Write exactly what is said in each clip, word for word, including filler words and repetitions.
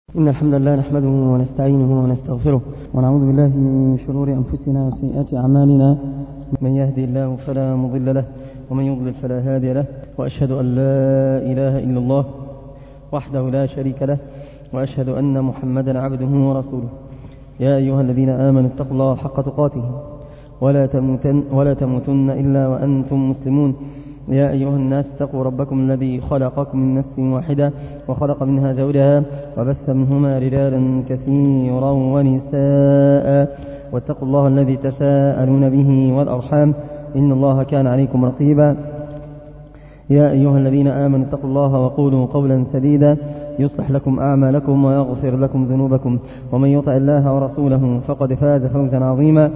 إن الحمد لله نحمده ونستعينه ونستغفره ونعوذ بالله من شرور أنفسنا وسيئات أعمالنا. من يهدي الله فلا مضل له ومن يضلل فلا هادي له، وأشهد أن لا إله إلا الله وحده لا شريك له، وأشهد أن محمدا عبده ورسوله. يا أيها الذين آمنوا اتقوا الله حق تقاته ولا تموتن, ولا تموتن إلا وأنتم مسلمون. يا أيها الناس اتقوا ربكم الذي خلقكم من نفس واحدة وخلق منها زوجها وبث منهما رجالا كثيرا ونساء، واتقوا الله الذي تساءلون به والأرحام إن الله كان عليكم رقيبا. يا أيها الذين آمنوا اتقوا الله وقولوا قولا سديدا يصلح لكم أعمالكم ويغفر لكم ذنوبكم، ومن يطع الله ورسوله فقد فاز فوزا عظيما.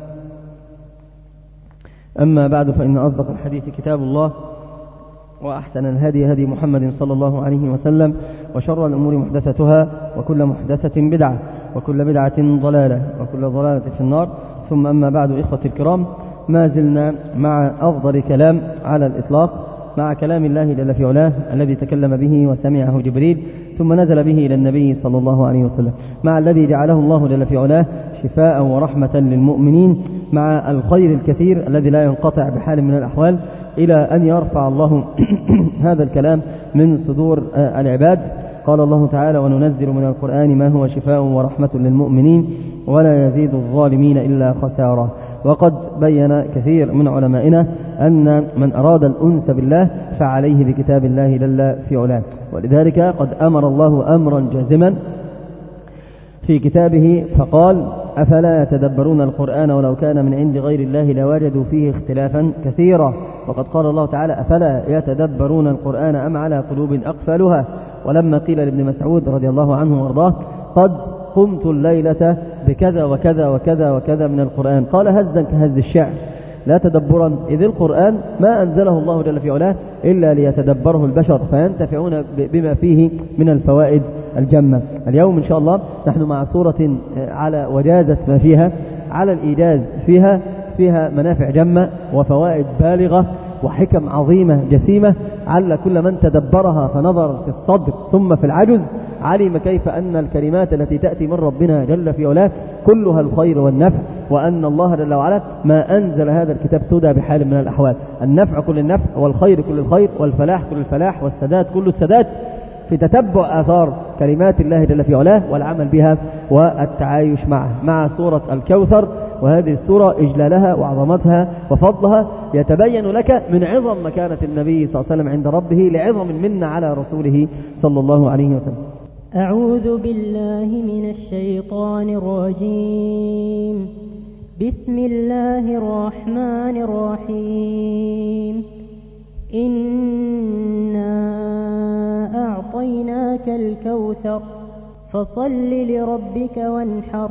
أما بعد، فإن أصدق الحديث كتاب الله، وأحسن الهدي هدي محمد صلى الله عليه وسلم، وشر الأمور محدثتها، وكل محدثة بدعة، وكل بدعة ضلالة، وكل ضلالة في النار. ثم أما بعد، إخوة الكرام، ما زلنا مع أفضل كلام على الإطلاق، مع كلام الله جل في علاه الذي تكلم به وسمعه جبريل ثم نزل به إلى النبي صلى الله عليه وسلم، مع الذي جعله الله جل في علاه شفاء ورحمة للمؤمنين، مع الخير الكثير الذي لا ينقطع بحال من الأحوال، إلى أن يرفع الله هذا الكلام من صدور العباد. قال الله تعالى: وننزل من القرآن ما هو شفاء ورحمة للمؤمنين ولا يزيد الظالمين إلا خسارا. وقد بين كثير من علمائنا أن من أراد الأنس بالله فعليه بكتاب الله جل في علاه، ولذلك قد أمر الله أمرا جازما في كتابه فقال: أفلا يتدبرون القرآن ولو كان من عند غير الله لوجدوا فيه اختلافا كثيرا. وقد قال الله تعالى: أفلا يتدبرون القرآن أم على قلوب أقفالها. ولما قيل لابن مسعود رضي الله عنه وارضاه: قد قمت الليلة بكذا وكذا وكذا وكذا من القرآن، قال: هزا كهز الشعر لا تدبرا، إذ القرآن ما أنزله الله جل في علاه إلا ليتدبره البشر فينتفعون بما فيه من الفوائد الجمة. اليوم إن شاء الله نحن مع سورة على وجازة ما فيها، على الإيجاز فيها، فيها منافع جمة وفوائد بالغة وحكم عظيمة جسيمة، على كل من تدبرها فنظر في الصدر ثم في العجز علم كيف أن الكلمات التي تأتي من ربنا جل في علاه كلها الخير والنفع، وأن الله جل وعلا ما أنزل هذا الكتاب سدى بحال من الأحوال. النفع كل النفع، والخير كل الخير، والفلاح كل الفلاح، والسداد كل السداد، في تتبع آثار كلمات الله جل في علاه والعمل بها والتعايش معها. مع سورة الكوثر، وهذه السورة إجلالها وعظمتها وفضلها يتبين لك من عظم مكانة النبي صلى الله عليه وسلم عند ربه لعظم المنة على رسوله صلى الله عليه وسلم. أعوذ بالله من الشيطان الرجيم. بسم الله الرحمن الرحيم. إنا أعطيناك الكوثر فصل لربك وانحر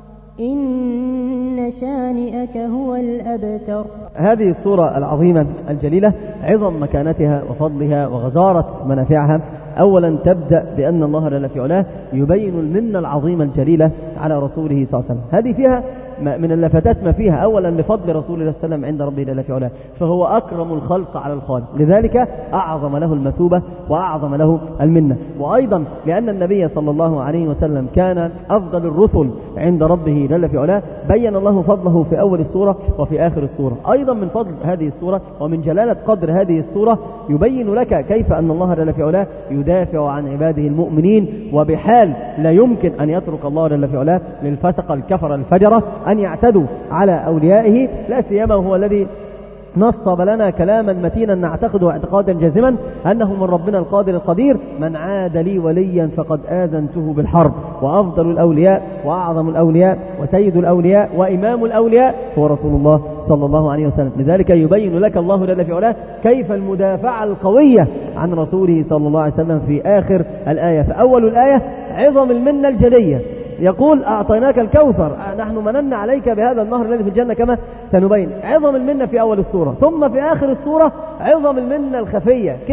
إن شانئك هو الأبتر. هذه السورة العظيمة الجليلة عظم مكانتها وفضلها وغزارة منافعها. أولا تبدأ بأن الله جل في علاه يبين المنة العظيمة الجليلة على رسوله صلى الله عليه وسلم. هذه فيها من اللفتات ما فيها. أولا لفضل رسول الله صلى الله عليه وسلم عند ربه جل في علاه، فهو أكرم الخلق على الخالق، لذلك أعظم له المثوبة وأعظم له المنة. وأيضا لأن النبي صلى الله عليه وسلم كان أفضل الرسل عند ربه جل في علاه، بين الله فضله في أول السورة وفي آخر السورة. أيضا من فضل هذه السورة ومن جلالة قدر هذه السورة يبين لك كيف أن الله جل في علاه يدافع عن عباده المؤمنين، وبحال لا يمكن أن يترك الله جل في علاه للفسق الكفر الفجرة أن يعتدوا على أوليائه، لا سيما هو الذي نصب لنا كلاما متينا نعتقده اعتقادا جازما أنه من ربنا القادر القدير: من عاد لي وليا فقد آذنته بالحرب. وأفضل الأولياء وأعظم الأولياء وسيد الأولياء وإمام الأولياء هو رسول الله صلى الله عليه وسلم. لذلك يبين لك الله جل في علاه كيف المدافعة القوية عن رسوله صلى الله عليه وسلم في آخر الآية. فأول الآية عظم المنة الجلية، يقول: أعطيناك الكوثر، نحن مننا عليك بهذا النهر الذي في الجنة كما سنبين. عظم المنة في أول السورة، ثم في آخر السورة عظم المنة الخفية. كيف؟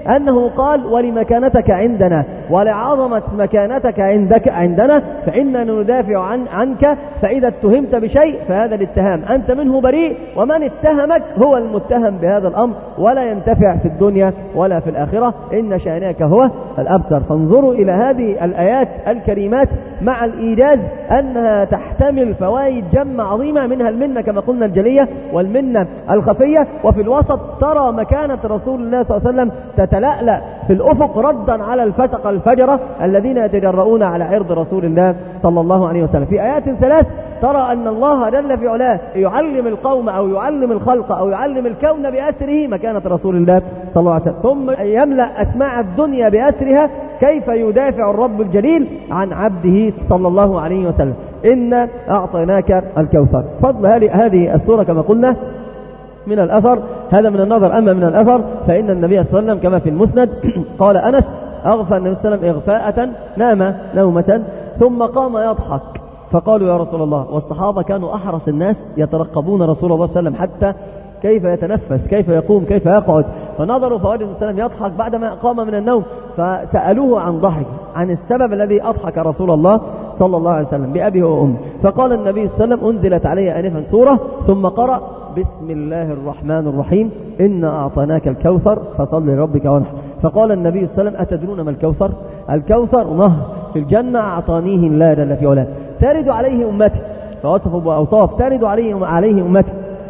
أنه قال ولمكانتك عندنا ولعظمة مكانتك عندك عندنا فإننا ندافع عن عنك، فإذا اتهمت بشيء فهذا الاتهام أنت منه بريء، ومن اتهمك هو المتهم بهذا الأمر ولا ينتفع في الدنيا ولا في الآخرة، إن شأنك هو الأبتر. فانظروا إلى هذه الآيات الكريمات مع الإيجاز أنها تحتمل فوائد جمة عظيمة، منها المنة كما قلنا الجلية والمنة الخفية، وفي الوسط ترى مكانة رسول الله صلى الله عليه وسلم تتلألأ في الأفق ردا على الفسق الفجرة الذين يتجرؤون على عرض رسول الله صلى الله عليه وسلم. في آيات ثلاث ترى أن الله جل في علاه يعلم القوم أو يعلم الخلق أو يعلم الكون بأسره مكانة رسول الله صلى الله عليه وسلم، ثم يملأ أسماع الدنيا بأسرها كيف يدافع الرب الجليل عن عبده صلى الله عليه وسلم. إن أعطيناك الكوثر. فضل هذه السورة كما قلنا من الأثر، هذا من النظر. أما من الأثر فإن النبي صلى الله عليه وسلم كما في المسند قال أنس أغفى النبي صلى الله عليه وسلم إغفاءة نام نومة ثم قام يضحك، فقالوا يا رسول الله، والصحابة كانوا أحرص الناس يترقبون رسول الله صلى الله عليه وسلم حتى كيف يتنفس، كيف يقوم، كيف يقعد، فنظروا فوجدوا النبي صلى الله عليه وسلم يضحك بعدما قام من النوم، فسألوه عن ضحك، عن السبب الذي أضحك رسول الله صلى الله عليه وسلم بأبيه وأمه، فقال النبي صلى الله عليه وسلم أنزلت علي آنفا سورة ثم قرأ بسم الله الرحمن الرحيم إنا أعطيناك الكوثر فصل لربك وانحر. فقال النبي صلى الله عليه وسلم أتدرون ما الكوثر؟ الكوثر نهر في الجنة أعطانيه الله جل في علاه ترد عليه أمتي، فوصفه بأوصاف ترد عليه عليه أمتي،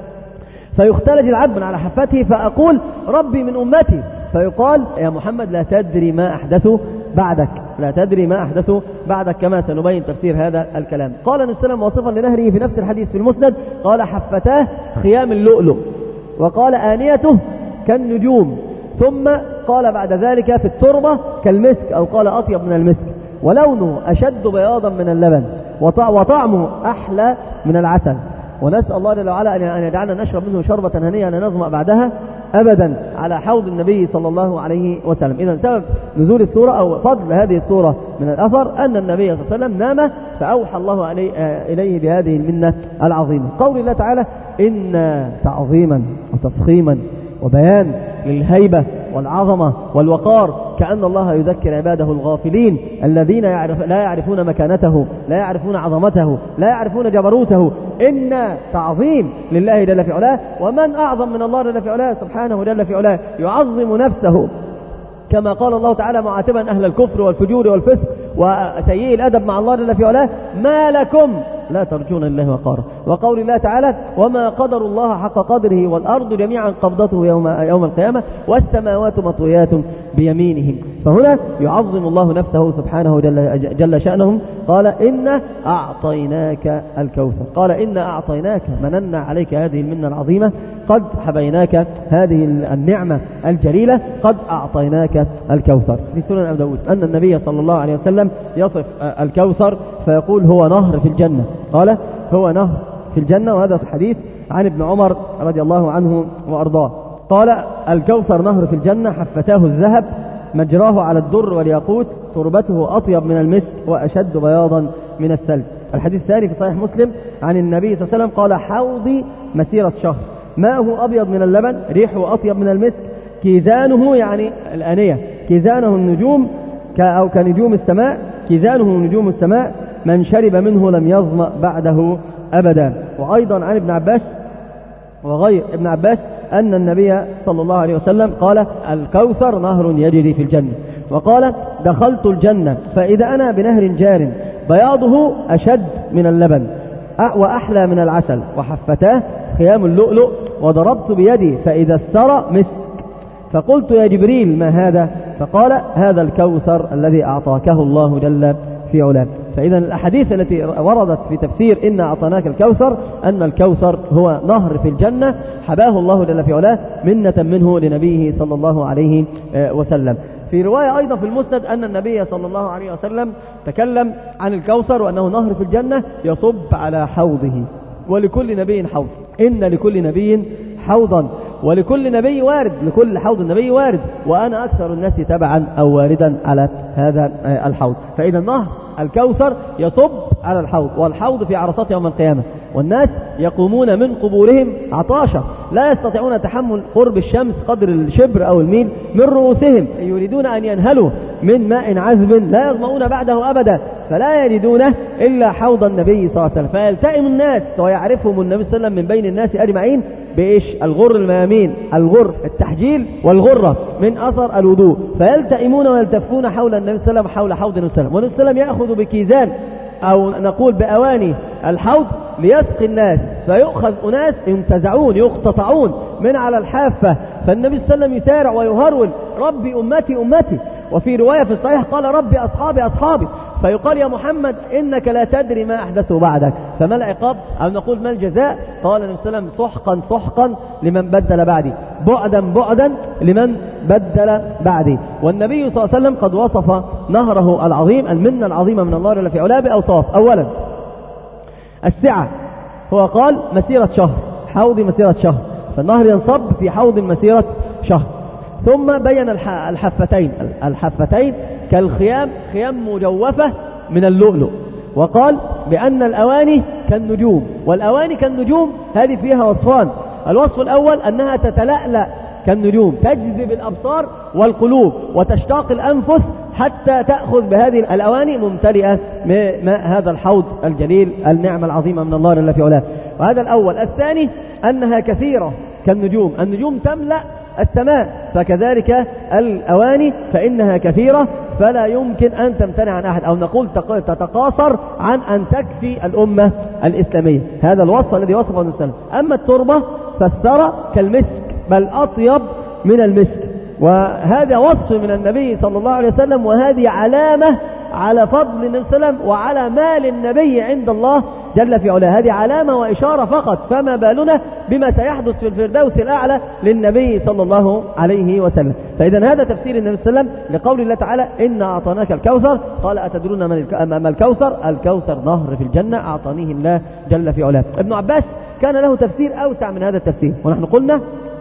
فيختلج العبد على حفته فأقول ربي من أمتي، فيقال يا محمد لا تدري ما أحدثوا بعدك، لا تدري ما أحدثوا بعدك، كما سنبين تفسير هذا الكلام. قال النبي صلى الله عليه وسلم واصفا لنهره في نفس الحديث في المسند قال حفتاه خيام اللؤلؤ، وقال آنيته كالنجوم، ثم قال بعد ذلك في التربة كالمسك، أو قال أطيب من المسك، ولونه أشد بياضا من اللبن، وطعمه أحلى من العسل. ونسأل الله جل وعلا أن يجعلنا نشرب منه شربة هنيئة لا نظمأ بعدها أبدا على حوض النبي صلى الله عليه وسلم. إذن سبب نزول السورة أو فضل هذه السورة من الأثر أن النبي صلى الله عليه وسلم نام فأوحى الله إليه بهذه المنة العظيمة. قول الله تعالى إن تعظيما وتفخيما وبيان للهيبة والعظمة والوقار، كأن الله يذكر عباده الغافلين الذين يعرف لا يعرفون مكانته، لا يعرفون عظمته، لا يعرفون جبروته. إن تعظيم لله جل في علاه، ومن أعظم من الله جل في علاه سبحانه جل في علاه يعظم نفسه كما قال الله تعالى معاتبا أهل الكفر والفجور والفسق وسيء الأدب مع الله جل في علاه ما لكم لا ترجون الله وقارا. وقول الله تعالى وما قدر الله حق قدره والأرض جميعا قبضته يوم, يوم القيامة والسماوات مطويات بيمينه. فهنا يعظم الله نفسه سبحانه جل, جل شأنهم. قال إن أعطيناك الكوثر، قال إن أعطيناك مننا عليك هذه المنة العظيمة، قد حبيناك هذه النعمة الجليلة، قد أعطيناك الكوثر. في سنن أبي داود أن النبي صلى الله عليه وسلم يصف الكوثر فيقول هو نهر في الجنة، قال هو نهر في الجنة، وهذا حديث عن ابن عمر رضي الله عنه وأرضاه. قال الكوثر نهر في الجنة حفتاه الذهب مجراه على الدر والياقوت تربته أطيب من المسك وأشد بياضا من الثلج. الحديث الثاني في صحيح مسلم عن النبي صلى الله عليه وسلم قال حوضي مسيرة شهر ماءه أبيض من اللبن ريحه أطيب من المسك كيزانه يعني الآنية كيزانه النجوم أو كنجوم السماء كيزانه نجوم السماء من شرب منه لم يظمأ بعده أبدا. وأيضا عن ابن عباس وغير ابن عباس أن النبي صلى الله عليه وسلم قال الكوثر نهر يجري في الجنة، وقال دخلت الجنة فإذا أنا بنهر جار بياضه أشد من اللبن وأحلى من العسل وحفتاه خيام اللؤلؤ وضربت بيدي فإذا الثرى مسك، فقلت يا جبريل ما هذا؟ فقال هذا الكوثر الذي أعطاكه الله جل في علاه. فإذا الأحاديث التي وردت في تفسير إن أعطيناك الكوثر أن الكوثر هو نهر في الجنة حباه الله جل في علاه منة منه لنبيه صلى الله عليه وسلم. في رواية أيضا في المسند أن النبي صلى الله عليه وسلم تكلم عن الكوثر وأنه نهر في الجنة يصب على حوضه، ولكل نبي حوض، إن لكل نبي حوضا ولكل نبي وارد، لكل حوض النبي وارد، وأنا أكثر الناس تبعا أو واردا على هذا الحوض. فإذا النهر الكوثر يصب على الحوض، والحوض في عرصات يوم القيامة. والناس يقومون من قبورهم عطاشا لا يستطيعون تحمل قرب الشمس قدر الشبر أو الميل من رؤوسهم، يريدون أن ينهلوا من ماء عذب لا يظمؤون بعده أبدا، فلا يجدونه إلا حوض النبي صلى الله عليه وسلم، فيلتئم الناس ويعرفهم النبي صلى الله عليه وسلم من بين الناس أجمعين بإيش؟ الغر الميامين، الغر التحجيل والغرة من أثر الوضوء، فيلتئمون ويلتفون حول النبي صلى الله عليه وسلم حول حوض النبي صلى الله عليه وسلم، والنبي صلى الله عليه وسلم يأخذ بكيزان أو نقول بأواني الحوض ليسقي الناس، فيؤخذ أناس ينتزعون يقتطعون من على الحافة، فالنبي صلى الله عليه وسلم يسارع ويهرول ربي أمتي أمتي، وفي رواية في الصحيح قال ربي أصحابي أصحابي، فيقال يا محمد إنك لا تدري ما أحدثه بعدك، فما العقاب أو نقول ما الجزاء؟ قال النبي صلى الله عليه وسلم سحقا سحقا لمن بدل بعدي، بعدا بعدا لمن بدل بعدي. والنبي صلى الله عليه وسلم قد وصف نهره العظيم المنة العظيمة من الله جل في علاه بأوصاف. أولا السعة، هو قال مسيرة شهر، حوض مسيرة شهر، فالنهر ينصب في حوض مسيرة شهر. ثم بين الحفتين، الحفتين كالخيام، خيام مجوفة من اللؤلؤ، وقال بأن الأواني كالنجوم، والأواني كالنجوم هذه فيها وصفان، الوصف الأول أنها تتلألأ كالنجوم، تجذب الأبصار والقلوب وتشتاق الأنفس حتى تأخذ بهذه الأواني ممتلئة من هذا الحوض الجليل النعمة العظيمة من الله جل في علاه. وهذا الأول. الثاني أنها كثيرة كالنجوم، النجوم تملأ السماء، فكذلك الأواني فإنها كثيرة فلا يمكن أن تمتنع عن أحد، أو نقول تتقاصر عن أن تكفي الأمة الإسلامية. هذا الوصف الذي وصفه النبي صلى الله عليه وسلم. أما التربة فالثرى كالمسك بل أطيب من المسك، وهذا وصف من النبي صلى الله عليه وسلم، وهذه علامة على فضل النبي صلى الله عليه وسلم وعلى مال النبي عند الله جل في علاه، هذه علامة وإشارة فقط، فما بالنا بما سيحدث في الفردوس الأعلى للنبي صلى الله عليه وسلم. فإذا هذا تفسير النبي صلى الله عليه وسلم لقول الله تعالى إنا أعطيناك الكوثر، قال أتدرون ما الكوثر؟ الكوثر نهر في الجنة أعطانيه الله جل في علاه. ابن عباس كان له تفسير أوسع من هذا التفسير، ونحن قلنا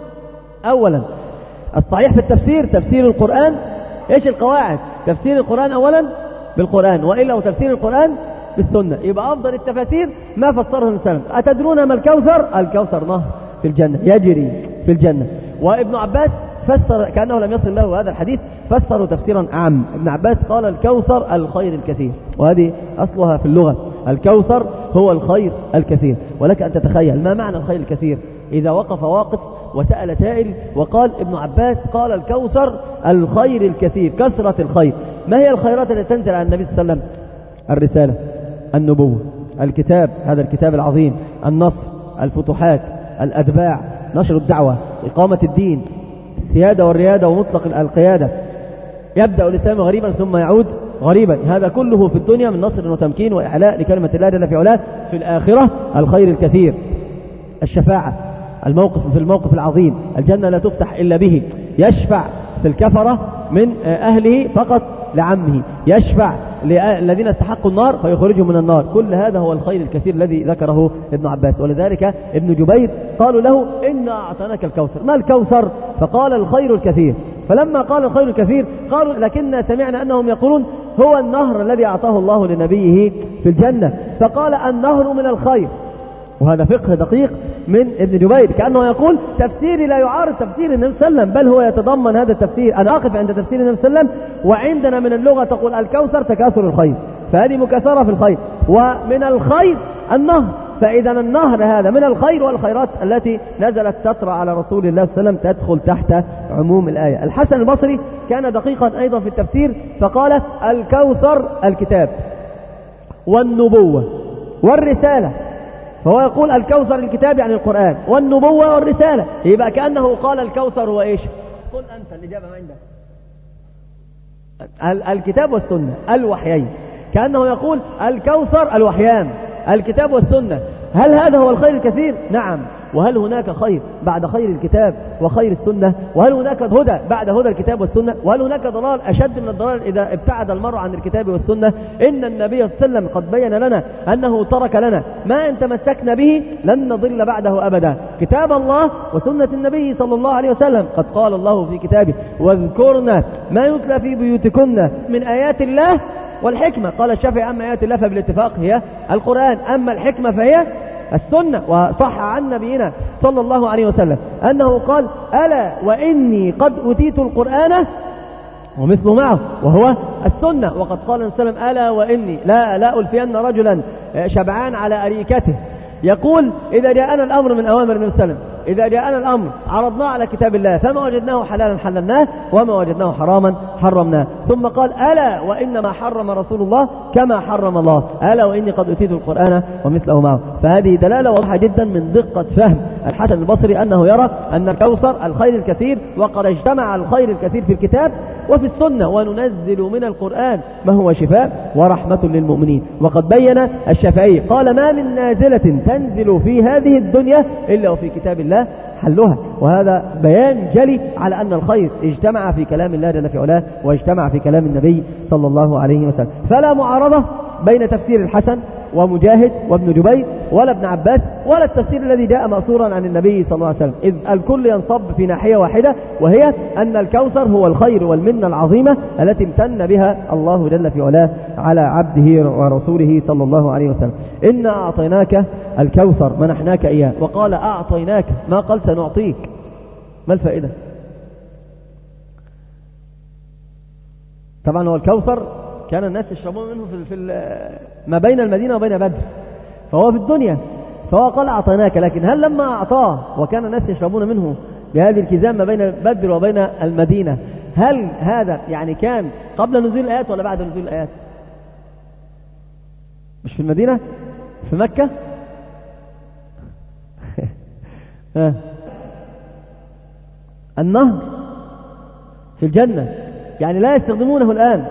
أولا الصحيح في التفسير تفسير القرآن. إيش القواعد؟ تفسير القرآن أولا بالقرآن، وإلا وتفسير القرآن بالسنة. يبقى أفضل التفاسير ما فسره النبي صلى الله عليه وسلم. أتدرون ما الكوثر؟ الكوثر نهر في الجنة يجري في الجنة. وابن عباس فسر كأنه لم يصل له هذا الحديث، فسروا تفسيرا عام. ابن عباس قال الكوثر الخير الكثير، وهذه أصلها في اللغة، الكوثر هو الخير الكثير. ولك أن تتخيل ما معنى الخير الكثير إذا وقف واقف وسأل سائل وقال ابن عباس قال الكوثر الخير الكثير، كثرة الخير. ما هي الخيرات التي تنزل على النبي صلى الله عليه وسلم؟ الرسالة، النبوة، الكتاب، هذا الكتاب العظيم، النصر، الفتوحات، الأتباع، نشر الدعوة، إقامة الدين، السيادة والريادة ومطلق القيادة. يبدأ الإسلام غريبا ثم يعود غريبا، هذا كله في الدنيا من نصر وتمكين وإعلاء لكلمة الله جل في علاه. في الآخرة الخير الكثير، الشفاعة، الموقف في الموقف العظيم، الجنة لا تفتح إلا به، يشفع في الكفرة من أهله فقط لعمه، يشفع للذين استحقوا النار فيخرجهم من النار. كل هذا هو الخير الكثير الذي ذكره ابن عباس. ولذلك ابن جبير قالوا له إنا أعطيناك الكوثر. ما الكوثر؟ فقال الخير الكثير. فلما قال الخير الكثير قالوا لكننا سمعنا أنهم يقولون هو النهر الذي أعطاه الله لنبيه في الجنة، فقال النهر من الخير. وهذا فقه دقيق من ابن جبير، كأنه يقول تفسيري لا يعارض تفسير النبي صلى الله عليه وسلم، بل هو يتضمن هذا التفسير. أنا أقف عند تفسير النبي صلى الله عليه وسلم، وعندنا من اللغة تقول الكوثر تكاثر الخير، فهذه مكاثرة في الخير، ومن الخير النهر، فإذا النهر هذا من الخير، والخيرات التي نزلت تطرأ على رسول الله صلى الله عليه وسلم تدخل تحت عموم الآية. الحسن البصري كان دقيقا أيضا في التفسير، فقال الكوثر الكتاب والنبوة والرسالة، فهو يقول الكوثر الكتاب يعني القرآن، والنبوة والرسالة، يبقى كأنه قال الكوثر هو إيش؟ قل أنت الإجابة ما عندك. الكتاب والسنة الوحيين، كأنه يقول الكوثر الوحيان، الكتاب والسنة. هل هذا هو الخير الكثير؟ نعم. وهل هناك خير بعد خير الكتاب وخير السنة؟ وهل هناك هدى بعد هدى الكتاب والسنة؟ وهل هناك ضلال أشد من الضلال إذا ابتعد المرء عن الكتاب والسنة؟ إن النبي صلى الله عليه وسلم قد بين لنا أنه ترك لنا ما إن تمسكنا به لن نضل بعده أبدا، كتاب الله وسنة النبي صلى الله عليه وسلم. قد قال الله في كتابه واذكرنا ما يتلى في بيوتكن من آيات الله والحكمة. قال الشافعي أما آيات الله فبالاتفاق هي القرآن، أما الحكمة فهي السنة. وصح عن نبينا صلى الله عليه وسلم أنه قال ألا وإني قد أتيت القرآن ومثله معه وهو السنة. وقد قال النبي صلى الله عليه وسلم ألا وإني لا, لا ألفين رجلا شبعان على أريكته يقول إذا جاءنا الأمر من أوامر النبي صلى الله عليه وسلم، إذا جاءنا الأمر عرضناه على كتاب الله فما وجدناه حلالا حللناه وما وجدناه حراما حرمناه. ثم قال ألا وإنما حرم رسول الله كما حرم الله، ألا وإني قد أتيت القرآن ومثله معه. فهذه دلالة واضحة جدا من دقة فهم الحسن البصري أنه يرى أن الكوثر الخير الكثير، وقد اجتمع الخير الكثير في الكتاب وفي السنة. وننزل من القرآن ما هو شفاء ورحمة للمؤمنين. وقد بين الشافعي قال ما من نازلة تنزل في هذه الدنيا إلا وفي كتاب الله حلها. وهذا بيان جلي على أن الخير اجتمع في كلام الله جل في علاه واجتمع في كلام النبي صلى الله عليه وسلم. فلا معارضة بين تفسير الحسن ومجاهد وابن جبير ولا ابن عباس ولا التفسير الذي جاء مأثورا عن النبي صلى الله عليه وسلم، إذ الكل ينصب في ناحية واحدة، وهي أن الكوثر هو الخير والمنة العظيمة التي امتن بها الله جل في علاه على عبده ورسوله صلى الله عليه وسلم. إنا أعطيناك الكوثر منحناك إياه، وقال أعطيناك ما قال سنعطيك. ما الفائدة؟ طبعا هو الكوثر كان الناس يشربون منه في, في ما بين المدينة وبين بدر، فهو في الدنيا، فهو قال أعطيناك. لكن هل لما أعطاه وكان الناس يشربون منه بهذه الكزام ما بين بدر وبين المدينة، هل هذا يعني كان قبل نزول الآيات ولا بعد نزول الآيات؟ مش في المدينة، في مكة. النهر في الجنة، يعني لا يستخدمونه الآن.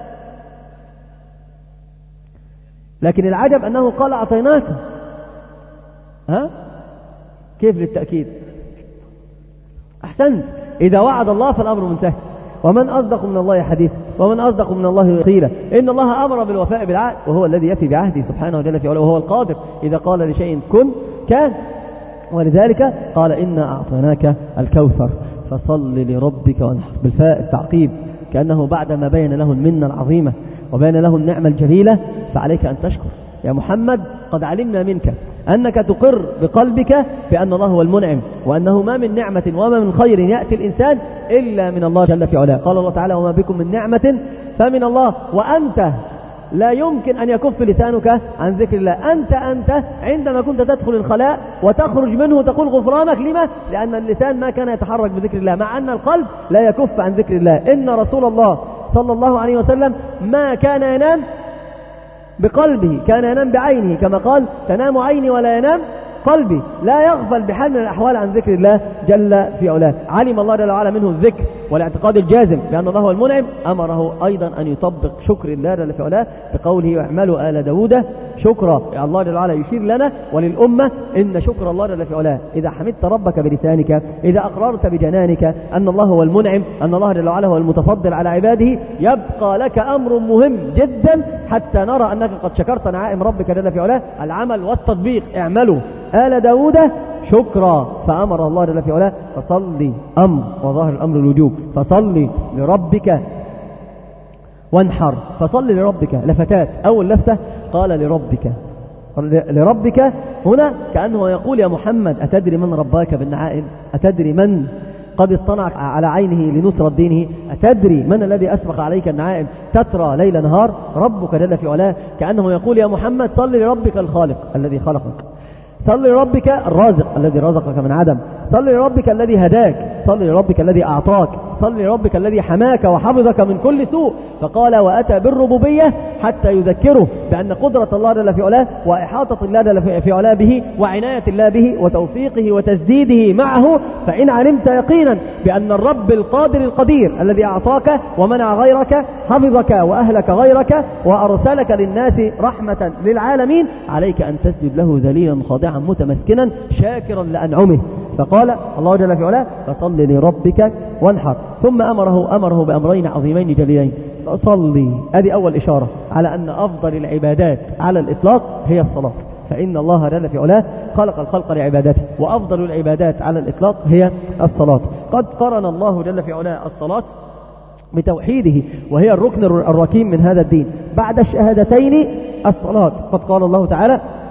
لكن العجب أنه قال أعطيناك. ها؟ كيف للتأكيد؟ أحسنت، إذا وعد الله فالأمر منتهي. ومن أصدق من الله حديثا ومن أصدق من الله قيلا. إن الله أمر بالوفاء بالعهد وهو الذي يفي بعهده سبحانه وتعالى في علاه، وهو القادر إذا قال لشيء كن كان. ولذلك قال إنا أعطيناك الكوثر فصل لربك وانحر، بالفاء التعقيب، كأنه بعدما بين له المنة العظيمة وبين له النعمة الجليلة فعليك أن تشكر يا محمد. قد علمنا منك أنك تقر بقلبك بأن الله هو المنعم، وأنه ما من نعمة وما من خير يأتي الإنسان إلا من الله جل في علاه. قال الله تعالى وما بكم من نعمة فمن الله، وأنت لا يمكن أن يكف لسانك عن ذكر الله. أنت أنت عندما كنت تدخل الخلاء وتخرج منه تقول غفرانك، لما؟ لأن اللسان ما كان يتحرك بذكر الله، مع أن القلب لا يكف عن ذكر الله. إن رسول الله صلى الله عليه وسلم ما كان ينام بقلبه، كان ينام بعينه، كما قال تنام عيني ولا ينام قلبي. لا يغفل بحال من الأحوال عن ذكر الله جل في علاه. علم الله جل وعلا منه الذكر والاعتقاد الجازم بأن الله هو المنعم. أمره أيضا أن يطبق شكر الله جل في علاه بقوله واعملوا آل داود شكرا. الله جل وعلا يشير لنا وللأمة إن شكر الله جل في علاه إذا حمدت ربك بلسانك، إذا أقررت بجنانك أن الله هو المنعم، أن الله جل وعلا هو المتفضل على عباده، يبقى لك أمر مهم جدا حتى نرى أنك قد شكرت نعائم ربك جل في علاه، العمل والتطبيق. اعملوا آل داود شكرا. فأمر الله جل في علاه فصلي أمر، وظاهر الأمر الوجوب، فصلي لربك وانحر. فصلي لربك لفتات. أول لفتة قال لربك، لربك هنا كأنه يقول يا محمد أتدري من رباك بالنعائم؟ أتدري من قد اصطنع على عينه لنصرة دينه؟ أتدري من الذي أسبق عليك النعائم تترى ليل نهار؟ ربك جل في علاه. كأنه يقول يا محمد صل لربك الخالق الذي خلقك، صل لربك الرازق الذي رزقك من عدم، صل لربك الذي هداك، صل لربك الذي أعطاك، صل لربك الذي حماك وحفظك من كل سوء. فقال وأتى بالربوبية حتى يذكره بأن قدرة الله جل في علاه وإحاطة الله جل في علاه به وعناية الله به وتوفيقه وتسديده معه. فإن علمت يقينا بأن الرب القادر القدير الذي أعطاك ومنع غيرك، حفظك وأهلك غيرك، وأرسلك للناس رحمة للعالمين، عليك أن تسجد له ذليلا خاضعا متمسكنا شاكرا لأنعمه. فقال الله جل في علاه فصل لربك وانحر. ثم أمره أمره بأمرين عظيمين جليلين. فصلي، هذه أول إشارة على أن أفضل العبادات على الإطلاق هي الصلاة، فإن الله جل في علاه خلق الخلق لعبادته، وأفضل العبادات على الإطلاق هي الصلاة. قد قرن الله جل في علاه الصلاة بتوحيده، وهي الركن الركين من هذا الدين. بعد الشهادتين الصلاة. قد قال الله تعالى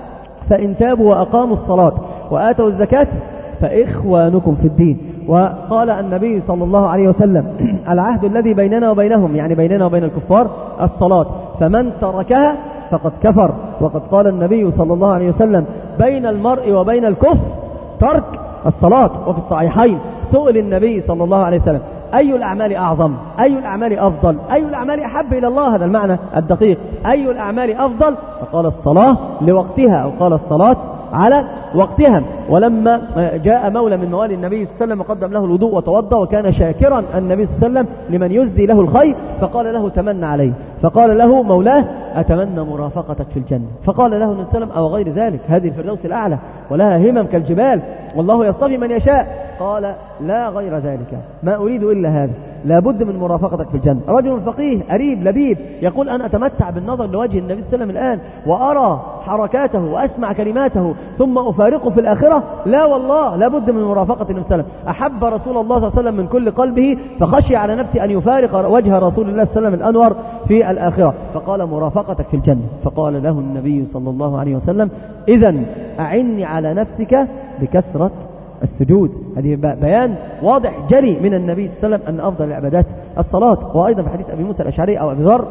فإن تابوا وأقاموا الصلاة وآتوا الزكاة فإخوانكم في الدين. وقال النبي صلى الله عليه وسلم العهد الذي بيننا وبينهم، يعني بيننا وبين الكفار، الصلاة، فمن تركها فقد كفر. وقد قال النبي صلى الله عليه وسلم بين المرء وبين الكفر ترك الصلاة. وفي الصحيحين سئل النبي صلى الله عليه وسلم أي الأعمال أعظم، أي الأعمال أفضل، أي الأعمال أحب إلى الله، هذا المعنى الدقيق، أي الأعمال أفضل؟ فقال الصلاة لوقتها، أو قال الصلاة على وقتها. ولما جاء مولى من موالي النبي صلى الله عليه وسلم وقدم له الوضوء وتوضأ، وكان شاكرا النبي صلى الله عليه وسلم لمن يسدي له الخير، فقال له تمنى عليه، فقال له مولاه أتمنى مرافقتك في الجنة، فقال له النبي صلى الله عليه وسلم أو غير ذلك، هذه الفردوس الأعلى ولها همم كالجبال والله يصطفي من يشاء. قال لا غير ذلك، ما أريد إلا هذا، لابد من مرافقتك في الجنة. رجل فقيه أريب لبيب يقول أنا أتمتع بالنظر لوجه النبي صلى الله عليه وسلم الآن وأرى حركاته وأسمع كلماته ثم أفارقه في الآخرة، لا والله لابد من مرافقة النبي صلى الله عليه وسلم. أحب رسول الله صلى الله عليه وسلم من كل قلبه، فخشي على نفسه أن يفارق وجه رسول الله صلى الله عليه وسلم الأنور في الآخرة، فقال مرافقتك في الجنة. فقال له النبي صلى الله عليه وسلم إذن أعني على نفسك بكثرة السجود. هذه بيان واضح جري من النبي صلى الله عليه وسلم أن أفضل العبادات الصلاة. وأيضا في حديث أبي موسى الأشعري أو أبي ذر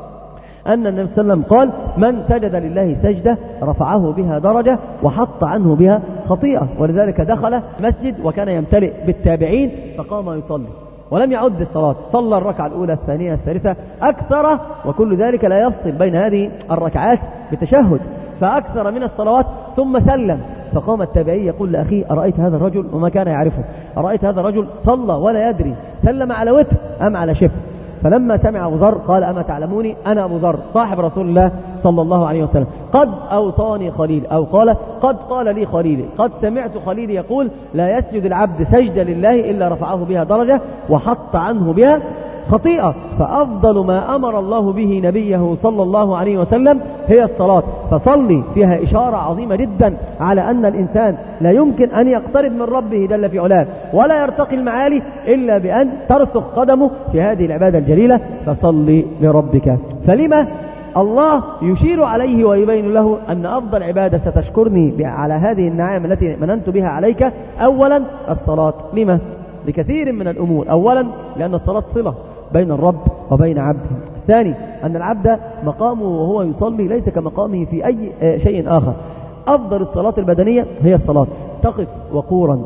أن النبي صلى الله عليه وسلم قال من سجد لله سجدة رفعه بها درجة وحط عنه بها خطيئة. ولذلك دخل مسجد وكان يمتلئ بالتابعين فقام يصلي ولم يعد الصلاة، صلى الركعة الأولى الثانية الثالثة أكثر، وكل ذلك لا يفصل بين هذه الركعات بتشهد، فأكثر من الصلوات ثم سلم. فقام التابعي يقول لأخيه أرأيت هذا الرجل، وما كان يعرفه، أرأيت هذا الرجل صلى ولا يدري سلم على وتر أم على شفر. فلما سمع أبو ذر قال أما تعلموني أنا أبو ذر صاحب رسول الله صلى الله عليه وسلم، قد أوصاني خليل، أو قال قد قال لي خليلي، قد سمعت خليلي يقول لا يسجد العبد سجدة لله إلا رفعه بها درجة وحط عنه بها خطيئة. فأفضل ما أمر الله به نبيه صلى الله عليه وسلم هي الصلاة، فصلي فيها إشارة عظيمة جدا على أن الإنسان لا يمكن أن يقترب من ربه جل في علاه ولا يرتقي المعالي إلا بأن ترسخ قدمه في هذه العبادة الجليلة، فصلي لربك. فلما الله يشير عليه ويبين له أن أفضل عبادة ستشكرني على هذه النعم التي مننت بها عليك؟ أولا الصلاة. لما؟ لكثير من الأمور. أولا لأن الصلاة صلة بين الرب وبين عبده. الثاني أن العبد مقامه وهو يصلي ليس كمقامه في أي شيء آخر. أفضل الصلاة البدنية هي الصلاة، تقف وقورا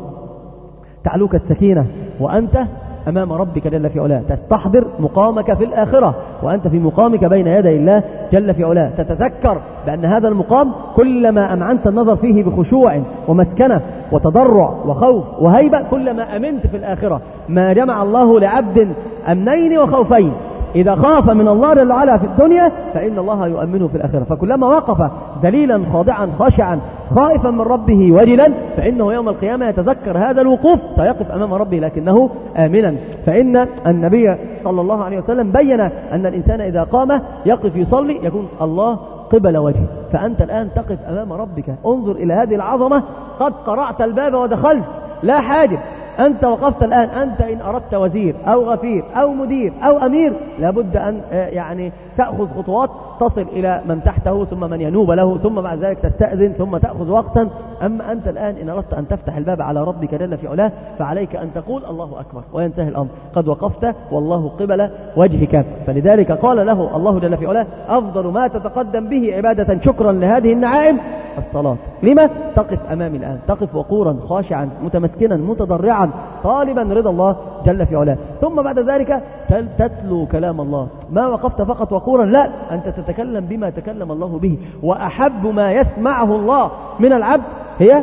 تعلوك السكينة وأنت أمام ربك جل في علاه، تستحضر مقامك في الآخرة وأنت في مقامك بين يدي الله جل في علاه، تتذكر بأن هذا المقام كلما أمعنت النظر فيه بخشوع ومسكنة وتضرع وخوف وهيبة كلما أمنت في الآخرة. ما جمع الله لعبد أمنين وخوفين، إذا خاف من الله جل وعلا في الدنيا فإن الله يؤمنه في الآخرة. فكلما وقف ذليلا خاضعا خاشعا خائفا من ربه وجلا فإنه يوم القيامة يتذكر هذا الوقوف، سيقف أمام ربه لكنه آمنا. فإن النبي صلى الله عليه وسلم بين أن الإنسان إذا قام يقف يصلي يكون الله قبل وجهه، فأنت الآن تقف أمام ربك. انظر إلى هذه العظمة، قد قرعت الباب ودخلت لا حاجب، أنت وقفت الآن. أنت إن أردت وزير أو غفير أو مدير أو أمير لابد أن يعني تأخذ خطوات تصل إلى من تحته ثم من ينوب له ثم بعد ذلك تستأذن ثم تأخذ وقتا. أما أنت الآن إن أردت أن تفتح الباب على ربك جل في علاه فعليك أن تقول الله أكبر وينتهي الأمر، قد وقفت والله قبل وجهك. فلذلك قال له الله جل في علاه أفضل ما تتقدم به عبادة شكرا لهذه النعائم الصلاة. لما؟ تقف أمامي الآن، تقف وقورا خاشعا متمسكنا متضرعا طالبا رضا الله جل في علاه، ثم بعد ذلك تتلو كلام الله. ما وقفت فقط وقورا، لا، أنت تتكلم بما تكلم الله به. وأحب ما يسمعه الله من العبد هي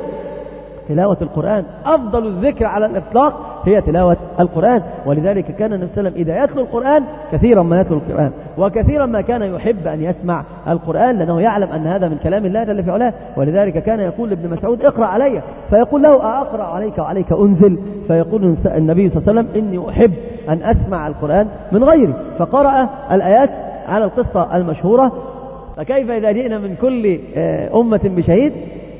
تلاوة القرآن. أفضل الذكر على الإطلاق هي تلاوة القرآن. ولذلك كان النبي صلى الله عليه وسلم إذا يتلو القرآن كثيرا ما يتلو القرآن، وكثيرا ما كان يحب أن يسمع القرآن لأنه يعلم أن هذا من كلام الله جل في علاه. ولذلك كان يقول لابن مسعود اقرأ علي، فيقول له أقرأ عليك وعليك أنزل؟ فيقول النبي صلى الله عليه وسلم إني أحب أن أسمع القرآن من غيري، فقرأ الآيات على القصة المشهورة فكيف إذا جئنا من كل أمة بشهيد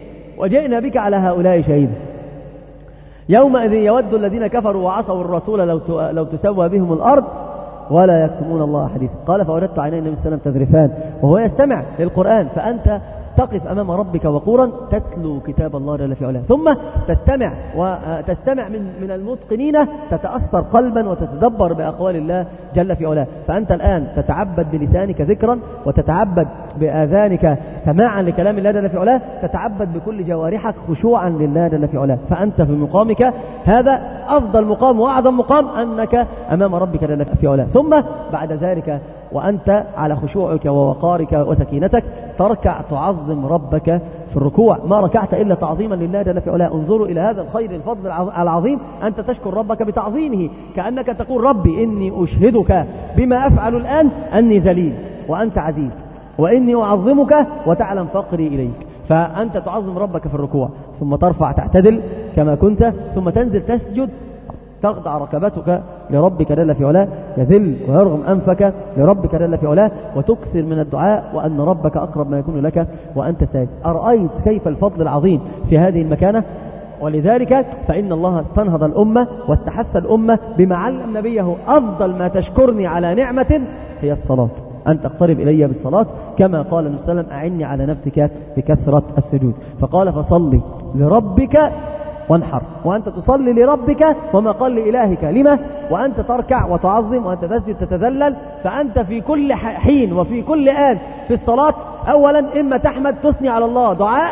وجئنا بك على هؤلاء شهيدا يومئذ يود الذين كفروا وعصوا الرسول لو لو تسوى بهم الأرض ولا يكتمون الله حديثا. قال فوجدت عيني النبي صلى الله عليه وسلم تذرفان وهو يستمع للقرآن. فأنت تقف أمام ربك وقورا تتلو كتاب الله جل في علاه، ثم تستمع وتستمع من من المتقنين، تتأثر قلبا وتتدبر بأقوال الله جل في علاه. فأنت الآن تتعبد بلسانك ذكرا، وتتعبد بآذانك سماعا لكلام الله جل في علاه، تتعبد بكل جوارحك خشوعا لله جل في علاه. فأنت في مقامك هذا أفضل مقام وأعظم مقام، أنك أمام ربك جل في علاه. ثم بعد ذلك وأنت على خشوعك ووقارك وسكينتك تركع تعظم ربك في الركوع، ما ركعت إلا تعظيما لله جل في علاه. انظروا إلى هذا الخير الفضل العظيم، أنت تشكر ربك بتعظيمه، كأنك تقول ربي إني أشهدك بما أفعل الآن أني ذليل وأنت عزيز، وإني أعظمك وتعلم فقري إليك. فأنت تعظم ربك في الركوع، ثم ترفع تعتدل كما كنت، ثم تنزل تسجد تخضع ركبتك لربك جل في علاه، يذل ويرغم أنفك لربك جل في علاه، وتكثر من الدعاء وأن ربك أقرب ما يكون لك وأنت ساجد. أرأيت كيف الفضل العظيم في هذه المكانة؟ ولذلك فإن الله استنهض الأمة واستحث الأمة بما علم نبيه: أفضل ما تشكرني على نعمة هي الصلاة، أن تقترب إلي بالصلاة، كما قال النبي صلى الله عليه وسلم: أعني على نفسك بكثرة السجود. فقال: فصلي لربك وانحر، وأنت تصلي لربك وما قال لإلهك. لما؟ وأنت تركع وتعظم وأنت تسجد تتذلل. فأنت في كل حين وفي كل آن في الصلاة أولا إما تحمد تثني على الله دعاء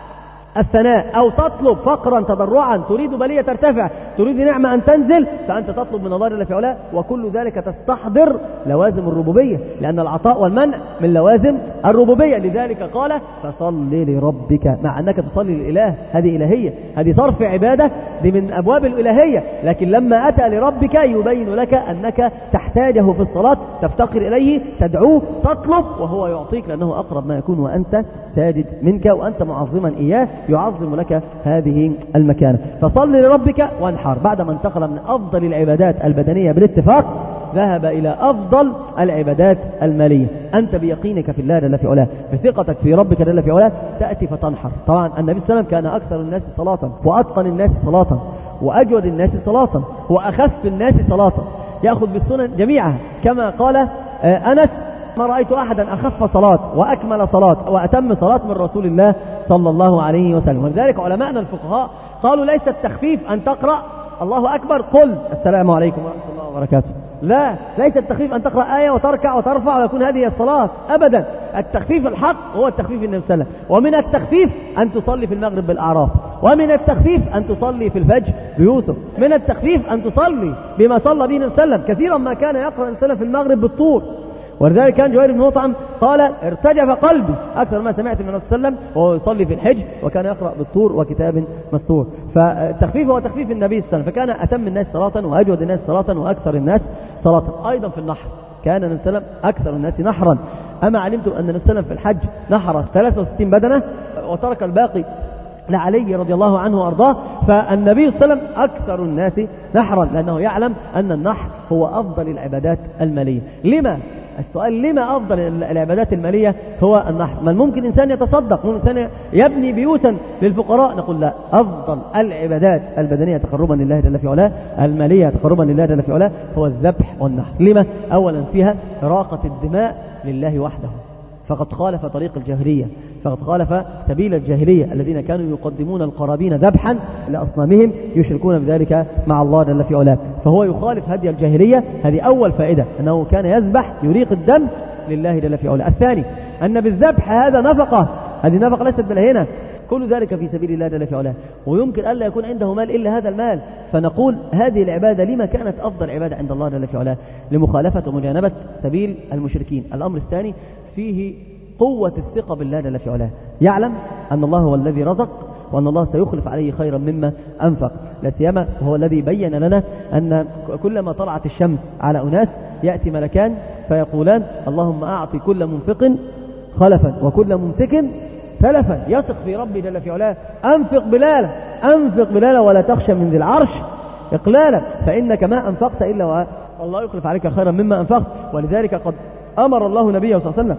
الثناء، أو تطلب فقرا تضرعا، تريد بلية ترتفع، تريد نعمة أن تنزل، فأنت تطلب من الله جل في علاه. وكل ذلك تستحضر لوازم الربوبية، لأن العطاء والمنع من لوازم الربوبية. لذلك قال: فصل لربك، مع أنك تصلي للإله، هذه إلهية، هذه صرف عبادة، دي من أبواب الإلهية. لكن لما أتى لربك يبين لك أنك تحتاجه في الصلاة، تفتقر إليه، تدعوه، تطلب، وهو يعطيك، لأنه أقرب ما يكون وأنت ساجد منك وأنت معظما إياه، يعظم لك هذه المكانة. فصل لربك وانحر. بعدما انتقل من أفضل العبادات البدنية بالاتفاق، ذهب إلى أفضل العبادات المالية. أنت بيقينك في الله جل في علاه، بثقتك في ربك جل في علاه، تأتي فتنحر. طبعا النبي صلى الله عليه وسلم كان أكثر الناس صلاة، وأتقن الناس صلاة، وأجود الناس صلاة، وأخف الناس صلاة، يأخذ بالسنن جميعها، كما قال أنس: ما رأيت أحدا أخف صلاة وأكمل صلاة وأتم صلاة من رسول الله صلى الله عليه وسلم. ولذلك علماءنا الفقهاء قالوا: ليس التخفيف أن تقرأ الله أكبر قل السلام عليكم ورحمة الله وبركاته، لا، ليس التخفيف أن تقرأ آية وتركع وترفع ويكون هذه الصلاة أبدا. التخفيف الحق هو التخفيف النبي صلى الله عليه وسلم. ومن التخفيف أن تصلي في المغرب بالأعراف، ومن التخفيف أن تصلي في الفجر بيوسف، من التخفيف أن تصلي بما صلى به النبي صلى الله عليه وسلم. كثيرا ما كان يقرأ النبي صلى الله عليه وسلم في المغرب بالطور، ولذلك كان جوير بن مطعم قال: ارتجف قلبي أكثر ما سمعت من النبي صلى الله عليه وسلم وهو يصلي في الحج، وكان يقرأ بالطور وكتاب مستور. فالتخفيف هو تخفيف النبي صلى الله عليه وسلم، فكان أتم الناس صلاة وأجود الناس صلاة وأكثر الناس صلاة. أيضا في النحر كان النبي صلى الله عليه وسلم أكثر الناس نحرا. أما علمتم أن النبي صلى الله عليه وسلم في الحج نحر ثلاثة وستين بدنة وترك الباقي لعلي رضي الله عنه وأرضاه. فالنبي صلى الله عليه وسلم أكثر الناس نحرا، لأنه يعلم أن النحر هو أفضل العبادات المالية. لما؟ السؤال: لما أفضل العبادات المالية هو النحر؟ من ممكن إنسان يتصدق، ممكن إنسان يبني بيوتا للفقراء، نقول لا، أفضل العبادات البدنية تقربا لله جل في علاه، المالية تقربا لله جل في علاه، هو الذبح والنحر. لما؟ أولا فيها راقة الدماء لله وحده، فقد خالف طريق الجاهلية، فقد خالف سبيل الجاهلية الذين كانوا يقدمون القرابين ذبحا لأصنامهم يشركون بذلك مع الله جل في علاه، فهو يخالف هدي الجاهلية. هذه أول فائدة، أنه كان يذبح يريق الدم لله جل في علاه. الثاني أن بالذبح هذا نفقة، هذه نفقة ليست بالهنا، كل ذلك في سبيل الله جل في علاه، ويمكن ألا يكون عنده مال إلا هذا المال. فنقول هذه العبادة لما كانت أفضل عبادة عند الله جل في علاه؟ لمخالفة ومجانبة سبيل المشركين. الأمر الثاني فيه قوة الثقة بالله جل في علاه، يعلم أن الله هو الذي رزق، وأن الله سيخلف عليه خيرا مما أنفق. لا سيما هو الذي بين لنا أن كلما طلعت الشمس على أناس يأتي ملكان فيقولان: اللهم أعطي كل منفق خلفا وكل ممسك تلفا. يثق في ربي جل في علاه: أنفق بلالا، أنفق بلالا ولا تخشى من ذي العرش إقلالا، فإنك ما أنفقت إلا والله يخلف عليك خيرا مما أنفقت. ولذلك قد أمر الله نبيه صلى الله عليه وسلم: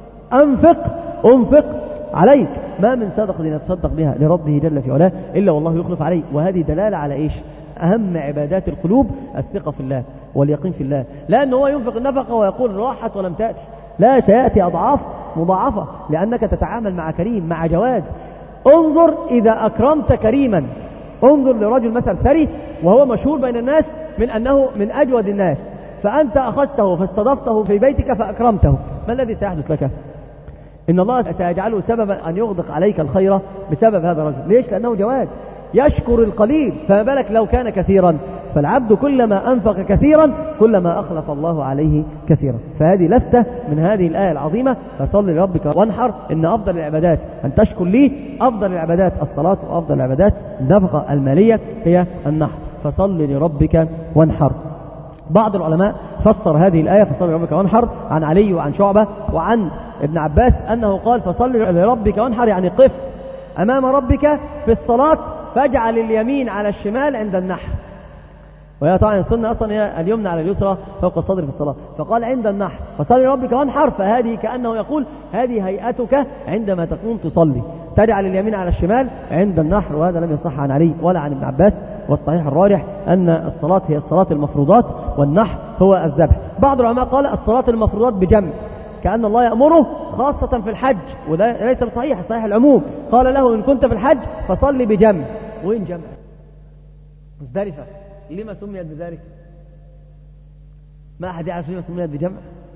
أنفق أنفق عليك، ما من صدقة يتصدق بها لربه جل في علاه إلا والله يخلف عليه. وهذه دلالة على إيش؟ أهم عبادات القلوب الثقة في الله واليقين في الله، لأنه هو ينفق النفقة ويقول راحت ولم تأتي، لا، سيأتي أضعاف مضاعفة، لأنك تتعامل مع كريم، مع جواد. انظر إذا أكرمت كريما، انظر لرجل مثل ثري وهو مشهور بين الناس من أنه من أجود الناس، فأنت أخذته فاستضفته في بيتك فأكرمته، ما الذي سيحدث لك؟ إن الله سيجعله سببا أن يغدق عليك الخير بسبب هذا الرجل. ليش؟ لأنه جواد يشكر القليل، فما بالك لو كان كثيرا؟ فالعبد كلما أنفق كثيرا كلما أخلف الله عليه كثيرا. فهذه لفتة من هذه الآية العظيمة، فصل لربك وانحر، إن أفضل العبادات أن تشكر لي، أفضل العبادات الصلاة، وأفضل العبادات النفقة المالية هي النحر، فصل لربك وانحر. بعض العلماء فسر هذه الآية فصل لربك وانحر عن علي وعن شعبة وعن ابن عباس أنه قال فصل لربك وانحر يعني قف أمام ربك في الصلاة فاجعل اليمين على الشمال عند النحر. وهي طبعا السنة أصلا هي اليمنى على اليسرى فوق الصدر في الصلاة، فقال عند النحر فصل لربك وانحر، فهذه كأنه يقول هذه هيئتك عندما تقوم تصلي، تجعل اليمين على الشمال عند النحر. وهذا لم يصح عن علي ولا عن ابن عباس، والصحيح الراجح أن الصلاة هي الصلاة المفروضات والنحر هو الذبح. بعض العلماء قال الصلاة المفروضات بجمع، كأن الله يأمره خاصة في الحج، وده ليس بصحيح، صحيح العموم. قال له إن كنت في الحج فصلي بجمع. وين جمع؟ مزدلفة لما سميت بذلك؟ ما أحد يعرف لما سميت بجمع؟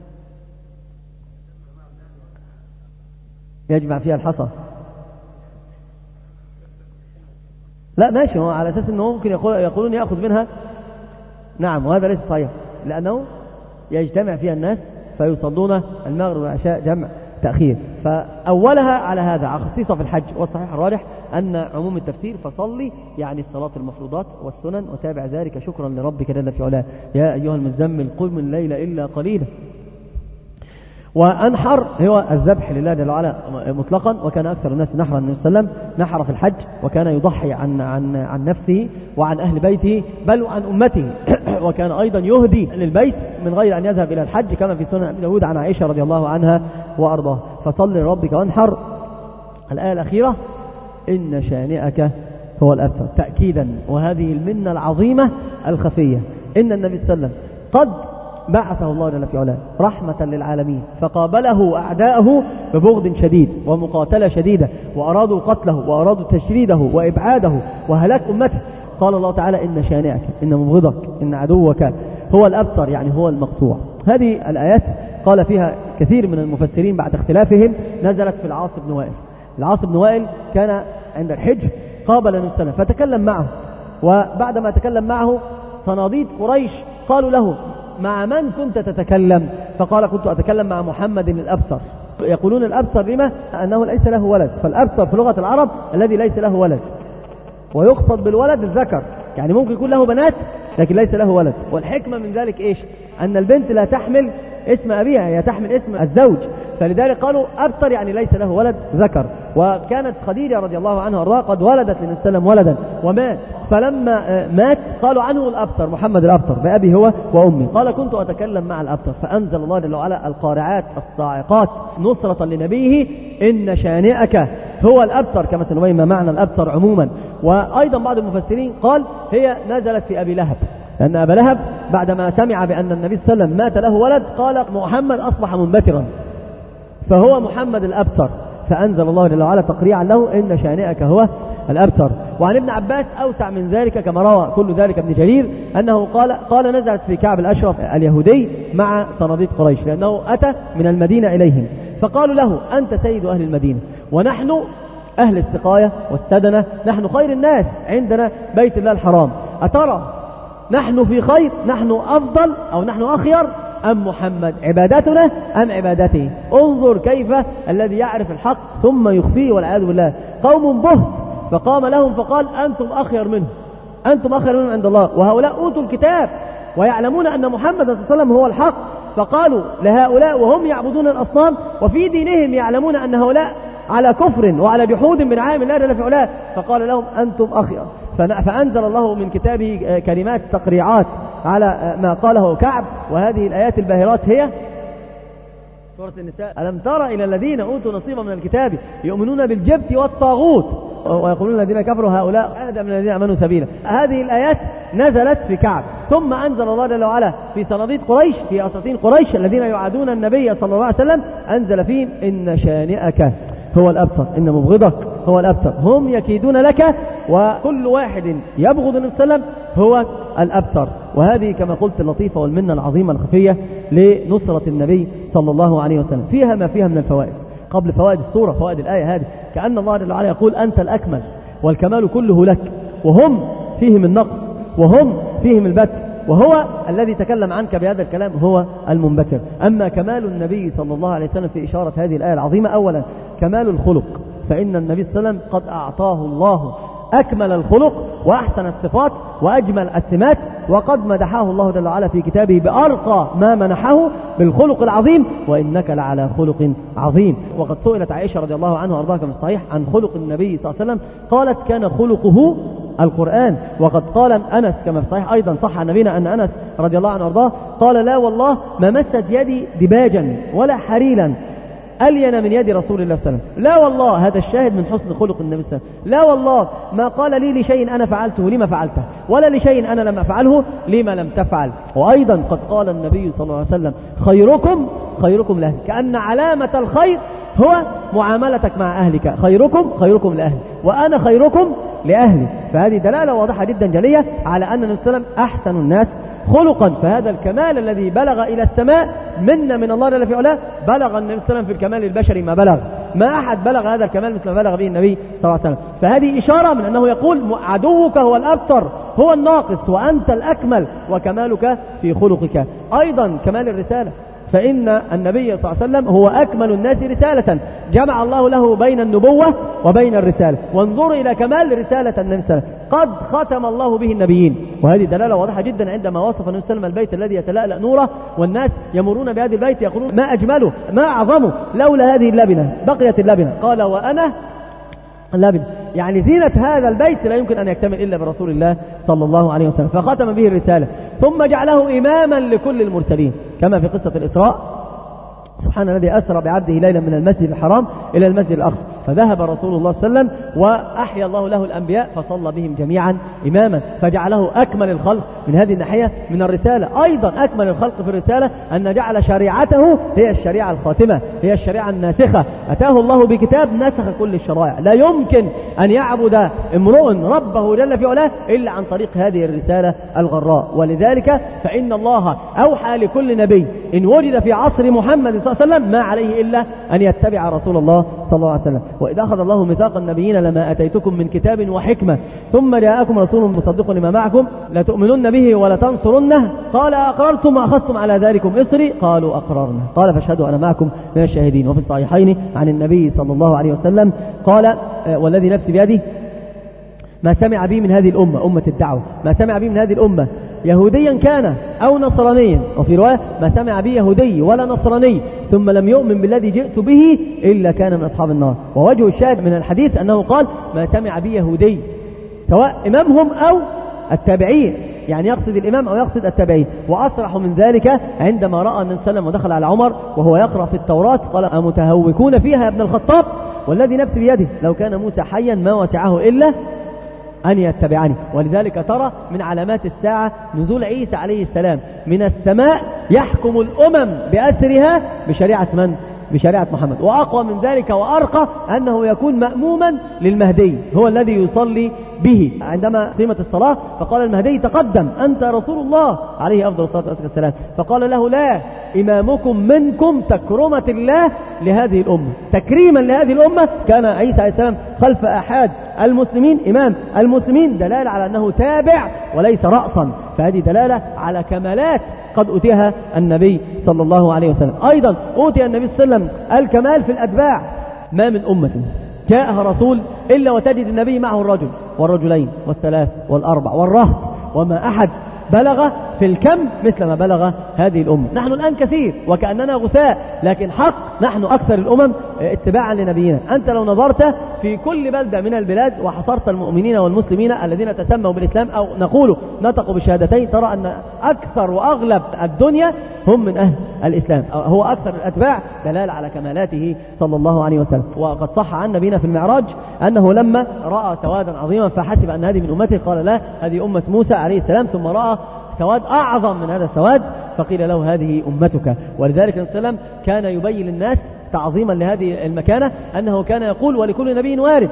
يجمع فيها الحصى. لا ماشي، هو على أساس أنه ممكن يقول يقولون يأخذ منها، نعم، وهذا ليس صحيح، لأنه يجتمع فيها الناس فيصلون المغرب والعشاء جمع تأخير، فأولها على هذا خصيصة في الحج. والصحيح الراجح أن عموم التفسير فصلي يعني الصلاة المفروضات والسنن، وتابع ذلك شكرا لربك جل في علاه، يا أيها المزمل قل من الليل إلا قليلا. وأنحر هو الذبح لله جل وعلا مطلقا، وكان أكثر الناس نحرا. النبي صلى الله عليه وسلم نحر في الحج، وكان يضحي عن عن عن نفسه وعن أهل بيته بل وعن أمته، وكان أيضا يهدي للبيت من غير أن يذهب إلى الحج، كما في سنن أبي داود عن عائشة رضي الله عنها وأرضاها. فصل لربك وانحر. الآية الأخيرة إن شانئك هو الأبتر، تأكيدا، وهذه المنة العظيمة الخفية، إن النبي صلى الله عليه وسلم قد بعثه الله جل في علاه رحمة للعالمين، فقابله أعداءه ببغض شديد ومقاتلة شديدة، وأرادوا قتله وأرادوا تشريده وإبعاده وهلاك أمته. قال الله تعالى إن شانئك، إن مبغضك، إن عدوك هو الأبتر، يعني هو المقطوع. هذه الآيات قال فيها كثير من المفسرين بعد اختلافهم نزلت في العاص بن وائل. العاص بن وائل كان عند الحج قابل النبي صلى الله عليه وسلم فتكلم معه، وبعدما تكلم معه صناديد قريش قالوا له مع من كنت تتكلم؟ فقال كنت أتكلم مع محمد الأبتر. يقولون الأبتر لما؟ أنه ليس له ولد، فالأبتر في لغة العرب الذي ليس له ولد، ويقصد بالولد الذكر، يعني ممكن يكون له بنات لكن ليس له ولد. والحكمة من ذلك إيش؟ أن البنت لا تحمل اسم أبيها، هي تحمل اسم الزوج، فلذلك قالوا أبتر يعني ليس له ولد ذكر. وكانت خديجة رضي الله عنها وارضاها قد ولدت للنبي صلى الله عليه وسلم ولدا ومات، فلما مات قالوا عنه الأبتر، محمد الأبتر بأبي هو وأمي. قال كنت أتكلم مع الأبتر، فأنزل الله جل وعلا القارعات الصاعقات نصرة لنبيه إن شانئك هو الأبتر، كما سنبين ما معنى الأبتر عموما. وأيضا بعض المفسرين قال هي نزلت في أبي لهب، لأن أبا لهب بعدما سمع بأن النبي صلى الله عليه وسلم مات له ولد قال محمد أصبح منبترا، فهو محمد الأبتر، فأنزل الله جل وعلا تقريعا له إن شانئك هو الأبتر. وعن ابن عباس أوسع من ذلك كما روى كل ذلك ابن جرير أنه قال قال نزلت في كعب الأشرف اليهودي مع صناديد قريش، لأنه أتى من المدينة إليهم، فقالوا له أنت سيد أهل المدينة ونحن أهل السقاية والسدنة، نحن خير الناس، عندنا بيت الله الحرام، أترى نحن في خير، نحن أفضل أو نحن أخير أم محمد؟ عبادتنا أم عبادته؟ انظر كيف الذي يعرف الحق ثم يخفيه والعياذ بالله. قوم بهت فقام لهم فقال أنتم أخير منه، أنتم أخير منهم عند الله، وهؤلاء أوتوا الكتاب ويعلمون أن محمد صلى الله عليه وسلم هو الحق. فقالوا لهؤلاء وهم يعبدون الأصنام وفي دينهم يعلمون أن هؤلاء على كفر وعلى جحود من عام الله جل في علاه، فقال لهم أنتم أخير. فأنزل الله من كتابه كلمات تقريعات على ما قاله كعب. وهذه الآيات الباهرات هي سورة النساء: ألم تر إلى الذين أوتوا نصيبا من الكتاب يؤمنون بالجبت والطاغوت ويقولون الذين كفروا هؤلاء أهدى من الذين آمنوا سبيلا. هذه الآيات نزلت في كعب، ثم أنزل الله جل وعلا في صناديد قريش، في أساطين قريش الذين يعادون النبي صلى الله عليه وسلم، أنزل فيهم إن شانئك هو الأبتر، إن مبغضك هو الأبتر، هم يكيدون لك، وكل واحد يبغض النبي صلى الله عليه وسلم هو الأبتر. وهذه كما قلت اللطيفة والمنة العظيمة الخفية لنصرة النبي صلى الله عليه وسلم، فيها ما فيها من الفوائد. قبل فوائد السورة فوائد الآية هذه، كأن الله جل وعلا يقول أنت الأكمل والكمال كله لك، وهم فيهم النقص وهم فيهم البتر، وهو الذي تكلم عنك بهذا الكلام هو المنبتر. أما كمال النبي صلى الله عليه وسلم في إشارة هذه الآية العظيمة، أولا كمال الخلق، فإن النبي صلى الله عليه وسلم قد أعطاه الله أكمل الخلق وأحسن الصفات وأجمل السمات، وقد مدحه الله جل وعلا في كتابه بأرقى ما منحه بالخلق العظيم، وإنك لعلى خلق عظيم. وقد سئلت عائشة رضي الله عنها وأرضاها كما الصحيح عن خلق النبي صلى الله عليه وسلم، قالت كان خلقه القرآن. وقد قال أنس كما في الصحيح أيضا صح عن نبينا أن أنس رضي الله عنه وأرضاه قال لا والله ما مست يدي دباجا ولا حريلا ألين من يد رسول الله صلى الله عليه وسلم. لا والله، هذا الشاهد من حسن خلق النبي صلى الله عليه وسلم. لا والله ما قال لي لشيء أنا فعلته لما فعلته، ولا لشيء أنا لم أفعله لما لم تفعل. وأيضا قد قال النبي صلى الله عليه وسلم خيركم خيركم لأهلي، كأن علامة الخير هو معاملتك مع أهلك، خيركم خيركم لأهلي وأنا خيركم لأهلي. فهذه دلالة واضحة جدا جلية على أن النبي صلى الله عليه وسلم أحسن الناس خلقا. فهذا الكمال الذي بلغ إلى السماء منا من الله جل في علاه، بلغ النبي صلى الله عليه وسلم في الكمال البشري ما بلغ، ما أحد بلغ هذا الكمال مثل ما بلغ به النبي صلى الله عليه وسلم. فهذه إشارة من أنه يقول عدوك هو الأبتر، هو الناقص، وأنت الأكمل، وكمالك في خلقك. أيضا كمال الرسالة، فإن النبي صلى الله عليه وسلم هو أكمل الناس رسالة، جمع الله له بين النبوة وبين الرسالة. وانظروا إلى كمال رسالة النبي صلى الله عليه وسلم، قد ختم الله به النبيين. وهذه دلالة واضحة جدا عندما وصف النبي صلى الله عليه وسلم البيت الذي يتلألأ نوره، والناس يمرون بهذا البيت يقولون ما أجمله ما أعظمه لولا هذه اللبنة بقيت اللبنة، قال وأنا اللبنة، يعني زينة هذا البيت لا يمكن أن يكتمل إلا برسول الله صلى الله عليه وسلم، فختم به الرسالة ثم جعله إماما لكل المرسلين، كما في قصة الإسراء سبحان الذي أسرى بعبده ليلا من المسجد الحرام إلى المسجد الأقصى، فذهب رسول الله صلى الله عليه وسلم وأحيا الله له الأنبياء فصلى بهم جميعا إماما، فجعله أكمل الخلق من هذه الناحية من الرسالة. أيضا أكمل الخلق في الرسالة أن جعل شريعته هي الشريعة الخاتمة، هي الشريعة الناسخة. أتاه الله بكتاب نسخ كل الشرائع، لا يمكن أن يعبد امرؤ ربه جل في علاه إلا عن طريق هذه الرسالة الغراء. ولذلك فإن الله أوحى لكل نبي إن وجد في عصر محمد صلى الله عليه وسلم ما عليه إلا أن يتبع رسول الله صلى الله عليه وسلم. وإذا أخذ الله ميثاق النبيين لما أتيتكم من كتاب وحكمة ثم جاءكم رسول مصدق لما معكم لتؤمنن به ولتنصرنه، قال أقررتم وأخذتم على ذلكم إصري، قالوا أقررنا، قال فاشهدوا أنا معكم من الشاهدين. وفي الصحيحين عن النبي صلى الله عليه وسلم قال والذي نفسي بيده ما سمع بي من هذه الأمة، أمة الدعوة، ما سمع بي من هذه الأمة يهوديا كان أو نصرانيا، وفي رواية ما سمع بي يهودي ولا نصراني ثم لم يؤمن بالذي جئت به إلا كان من أصحاب النار. ووجه الشاهد من الحديث أنه قال ما سمع بي يهودي، سواء إمامهم أو التابعين، يعني يقصد الإمام أو يقصد التابعين. وأصرح من ذلك عندما رأى النبي صلى الله عليه وسلم ودخل على عمر وهو يقرأ في التوراة قال أمتهوكون فيها يا ابن الخطاب، والذي نفسي بيده لو كان موسى حيا ما وسعه إلا أن يتبعني. ولذلك ترى من علامات الساعة نزول عيسى عليه السلام من السماء يحكم الأمم بأسرها بشريعة من؟ بشريعة محمد. وأقوى من ذلك وأرقى أنه يكون مأموما للمهدي، هو الذي يصلي به عندما قيمت الصلاة، فقال المهدي تقدم أنت رسول الله عليه أفضل الصلاة والسلام، فقال له لا، إمامكم منكم تكرمة الله لهذه الأمة، تكريما لهذه الأمة. كان عيسى عليه السلام خلف أحد المسلمين إمام المسلمين، دلالة على أنه تابع وليس رأسا، فهذه دلالة على كمالات قد أوتيها النبي صلى الله عليه وسلم. أيضا أوتي النبي صلى الله عليه وسلم الكمال في الأتباع، ما من أمة جاءها رسول إلا وتجد النبي معه الرجل والرجلين والثلاث والأربع والرهط، وما أحد بلغ في الكم مثل ما بلغ هذه الأمة. نحن الآن كثير وكأننا غثاء، لكن حق نحن أكثر الأمم اتباعا لنبينا. أنت لو نظرت في كل بلدة من البلاد وحصرت المؤمنين والمسلمين الذين تسموا بالإسلام أو نقول نطقوا بالشهادتين، ترى أن أكثر وأغلب الدنيا هم من أهل الإسلام، هو أكثر الأتباع، دلالة على كمالاته صلى الله عليه وسلم. وقد صح عن نبينا في المعراج أنه لما رأى سوادا عظيما فحسب أن هذه من أمته قال لا هذه أمة موسى عليه السلام، ثم رأى سواد أعظم من هذا السواد، فقيل له هذه أمتك. ولذلك النبي صلى الله عليه وسلم كان يبين للناس تعظيما لهذه المكانة أنه كان يقول ولكل نبي وارد،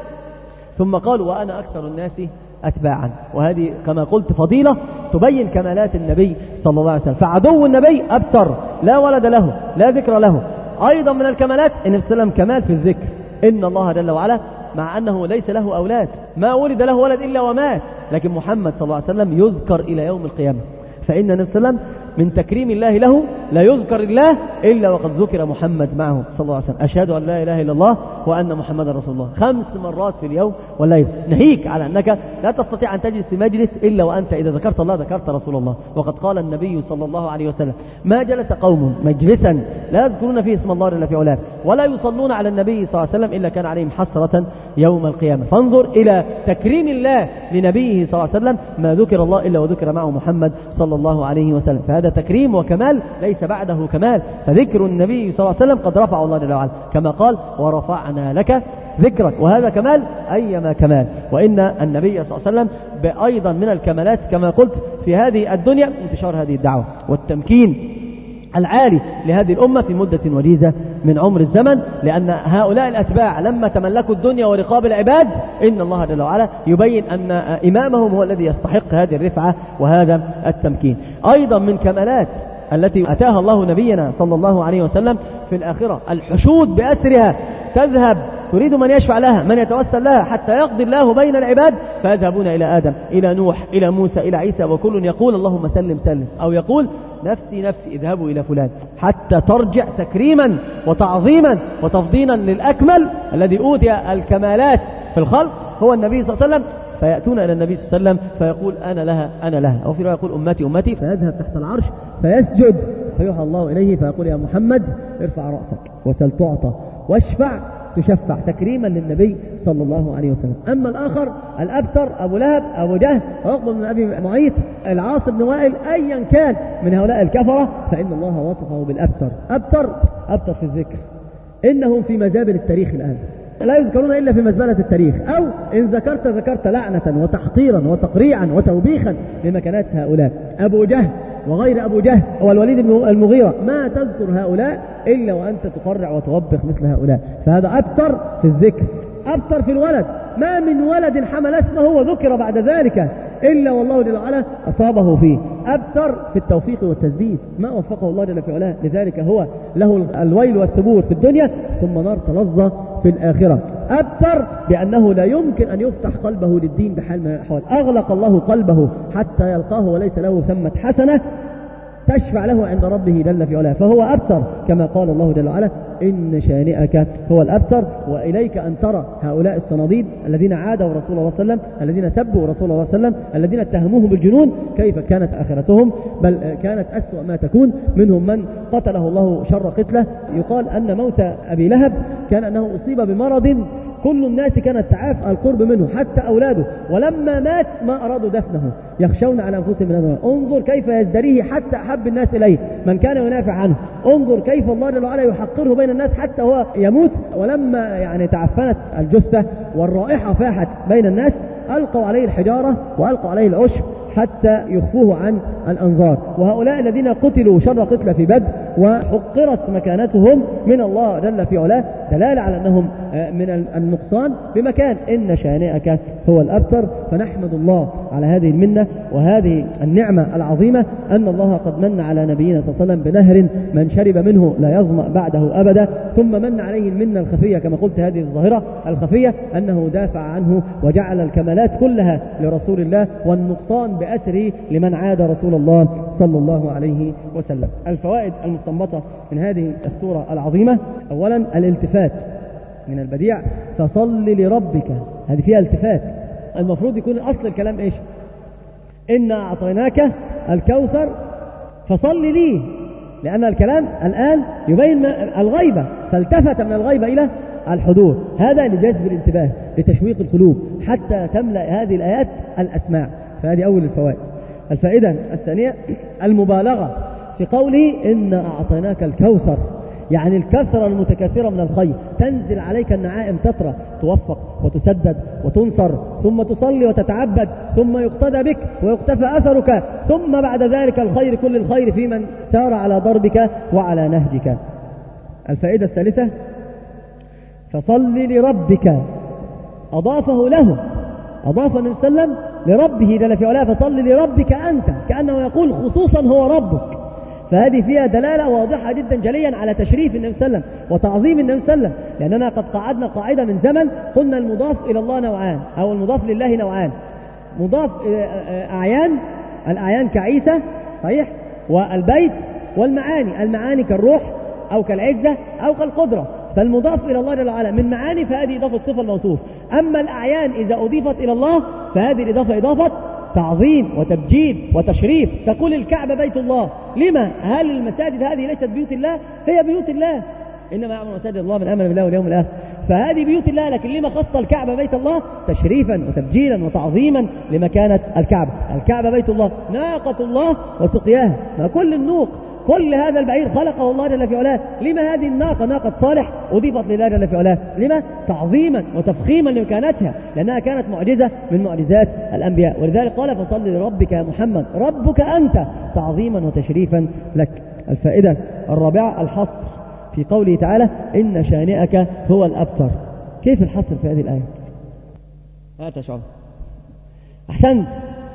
ثم قال وأنا أكثر الناس أتباعا. وهذه كما قلت فضيلة تبين كمالات النبي صلى الله عليه وسلم. فعدو النبي أبتر لا ولد له لا ذكر له. أيضا من الكمالات النبي صلى الله عليه وسلم كمال في الذكر، إن الله جل وعلا مع أنه ليس له أولاد، ما ولد له ولد إلا ومات، لكن محمد صلى الله عليه وسلم يذكر إلى يوم القيامة. فإن النبي صلى الله عليه وسلم من تكريم الله له لا يذكر الله إلا وقد ذكر محمد معه صلى الله عليه وسلم. أشهد أن لا إله إلا الله وأن محمد رسول الله خمس مرات في اليوم والليل. نهيك على أنك لا تستطيع أن تجلس في مجلس إلا وأنت إذا ذكرت الله ذكرت رسول الله. وقد قال النبي صلى الله عليه وسلم ما جلس قوم مجلسا لا يذكرون فيه اسم الله إلا في علاه ولا يصلون على النبي صلى الله عليه وسلم إلا كان عليهم حسرة يوم القيامة. فانظر إلى تكريم الله لنبيه صلى الله عليه وسلم، ما ذكر الله إلا وذكر معه محمد صلى الله عليه وسلم. فهذا تكريم وكمال ليس بعده كمال. فذكر النبي صلى الله عليه وسلم قد رفع الله جل وعلا كما قال ورفعنا لك ذكرك، وهذا كمال أيما كمال. وإن النبي صلى الله عليه وسلم أيضا من الكمالات كما قلت في هذه الدنيا انتشار هذه الدعوة والتمكين العالي لهذه الأمة في مدة وجيزة من عمر الزمن، لأن هؤلاء الأتباع لما تملكوا الدنيا ورقاب العباد إن الله جل وعلا يبين أن إمامهم هو الذي يستحق هذه الرفعة وهذا التمكين. أيضا من كمالات التي أتاها الله نبينا صلى الله عليه وسلم في الآخرة الحشود بأسرها، تذهب تريد من يشفع لها من يتوسل لها حتى يقضي الله بين العباد، فيذهبون إلى آدم إلى نوح إلى موسى إلى عيسى، وكل يقول اللهم سلم سلم، أو يقول نفسي نفسي اذهبوا إلى فلان، حتى ترجع تكريما وتعظيما وتفضيلا للأكمل الذي أوتي الكمالات في الخلق هو النبي صلى الله عليه وسلم. فيأتون إلى النبي صلى الله عليه وسلم فيقول أنا لها أنا لها، أو في رواية يقول أمتي أمتي، فيذهب تحت العرش فيسجد فيوحى الله إليه فيقول يا محمد ارفع رأسك وسل تعطى واشفع تشفع، تكريما للنبي صلى الله عليه وسلم. أما الآخر الأبتر أبو لهب أبو جهل عقبة بن أبي معيط العاص بن وائل أيا كان من هؤلاء الكفرة فإن الله وصفه بالأبتر. أبتر أبتر في الذكر، إنهم في مزابل التاريخ الآن لا يذكرون إلا في مزبلة التاريخ، أو إن ذكرت ذكرت لعنة وتحقيرا وتقريعا وتوبيخا لمكانات هؤلاء. أبو جهل وغير أبو جهل والوليد بن المغيرة ما تذكر هؤلاء إلا وأنت تقرع وتوبخ مثل هؤلاء. فهذا أبتر في الذكر. أبتر في الولد، ما من ولد حمل اسمه وذكر بعد ذلك إلا والله جل وعلا أصابه فيه. أبتر في التوفيق والتسديد، ما وفقه الله جل وعلا، لذلك هو له الويل والثبور في الدنيا ثم نار تلظى في الآخرة. أبتر بأنه لا يمكن أن يفتح قلبه للدين بحال من الأحوال، أغلق الله قلبه حتى يلقاه وليس له ثمة حسنة تشفع له عند ربه جل في علاه، فهو أبتر كما قال الله جل وعلا إن شانئك هو الأبتر. وإليك أن ترى هؤلاء الصناديد الذين عادوا رسول الله صلى الله عليه وسلم، الذين سبوا رسول الله صلى الله عليه وسلم، الذين اتهموه بالجنون، كيف كانت آخرتهم، بل كانت أسوأ ما تكون. منهم من قتله الله شر قتله. يقال أن موت أبي لهب كان أنه أصيب بمرض كل الناس كانت تعاف القرب منه حتى أولاده، ولما مات ما أرادوا دفنه يخشون على أنفسهم من هذا. انظر كيف يزدريه حتى أحب الناس إليه من كان ينافع عنه. انظر كيف الله جل وعلا يحقره بين الناس حتى هو يموت. ولما يعني تعفنت الجثة والرائحة فاحت بين الناس ألقوا عليه الحجارة وألقوا عليه العشب حتى يخفوه عن الأنظار. وهؤلاء الذين قتلوا شر قتل في بدر وحقرت مكانتهم من الله جل في علاه دلالة على أنهم من النقصان بمكان. إن شانئك هو الأبتر. فنحمد الله على هذه المنة وهذه النعمة العظيمة أن الله قد من على نبينا صلى الله عليه وسلم بنهر من شرب منه لا يظمأ بعده أبدا. ثم من عليه المنة الخفية كما قلت، هذه الظاهرة الخفية أنه دافع عنه وجعل الكمالات كلها لرسول الله والنقصان بأسره لمن عاد رسول الله صلى الله عليه وسلم. الفوائد المستنبطة من هذه السورة العظيمة: أولا الالتفات من البديع، فصل لربك، هذه فيها التفات. المفروض يكون أصل الكلام إيش؟ إنا أعطيناك الكوثر فصل لي، لأن الكلام الآن يبين الغيبة، فالتفت من الغيبة إلى الحضور. هذا لجذب الانتباه لتشويق القلوب حتى تملأ هذه الآيات الأسماع. فهذه أول الفوائد. الفائدة الثانية المبالغة في قوله إنا أعطيناك الكوثر، يعني الكثرة المتكاثرة من الخير، تنزل عليك النعائم تترى، توفق وتسدد وتنصر، ثم تصلي وتتعبد، ثم يقتدى بك ويقتفى أثرك، ثم بعد ذلك الخير كل الخير في من سار على ضربك وعلى نهجك. الفائدة الثالثة: فصل لربك، أضافه له، أضاف النبي صلى الله عليه وسلم لربه جل في علاه، فصل لربك أنت، كأنه يقول خصوصا هو ربك. فهذه فيها دلالة واضحة جدا جليا على تشريف النبي صلى الله عليه وسلم وتعظيم النبي صلى الله عليه وسلم، لأننا قد قعدنا قاعدة من زمن قلنا المضاف إلى الله نوعان، أو المضاف لله نوعان: مضاف أعيان، الأعيان كعيسى صحيح، والبيت، والمعاني، المعاني كالروح أو كالعزة أو كالقدرة. فالمضاف إلى الله جل وعلا من معاني فهذه إضافة صفة الموصوف. أما الأعيان إذا أضيفت إلى الله فهذه الإضافة إضافة تعظيم وتبجيل وتشريف. تقول الكعبة بيت الله، لما؟ هل المساجد هذه ليست بيوت الله؟ هي بيوت الله، إنما يعمر مساجد الله من آمن بالله واليوم الآخر. فهذه بيوت الله، لكن لما خص الكعبة بيت الله؟ تشريفا وتبجيلا وتعظيما لمكانة الكعبة. الكعبة بيت الله، ناقة الله وسقياها، ما كل النوق، كل هذا البعير خلقه الله جل في علاه. لما هذه الناقة ناقة صالح أضيفت لله جل في علاه؟ لما؟ تعظيما وتفخيما لمكانتها، لأنها كانت معجزة من معجزات الأنبياء. ولذلك قال: فصل لربك يا محمد، ربك أنت، تعظيما وتشريفا لك. الفائدة الرابعة: الحصر في قوله تعالى: إن شانئك هو الأبتر. كيف الحصر في هذه الآية؟ هات شعر. أحسنت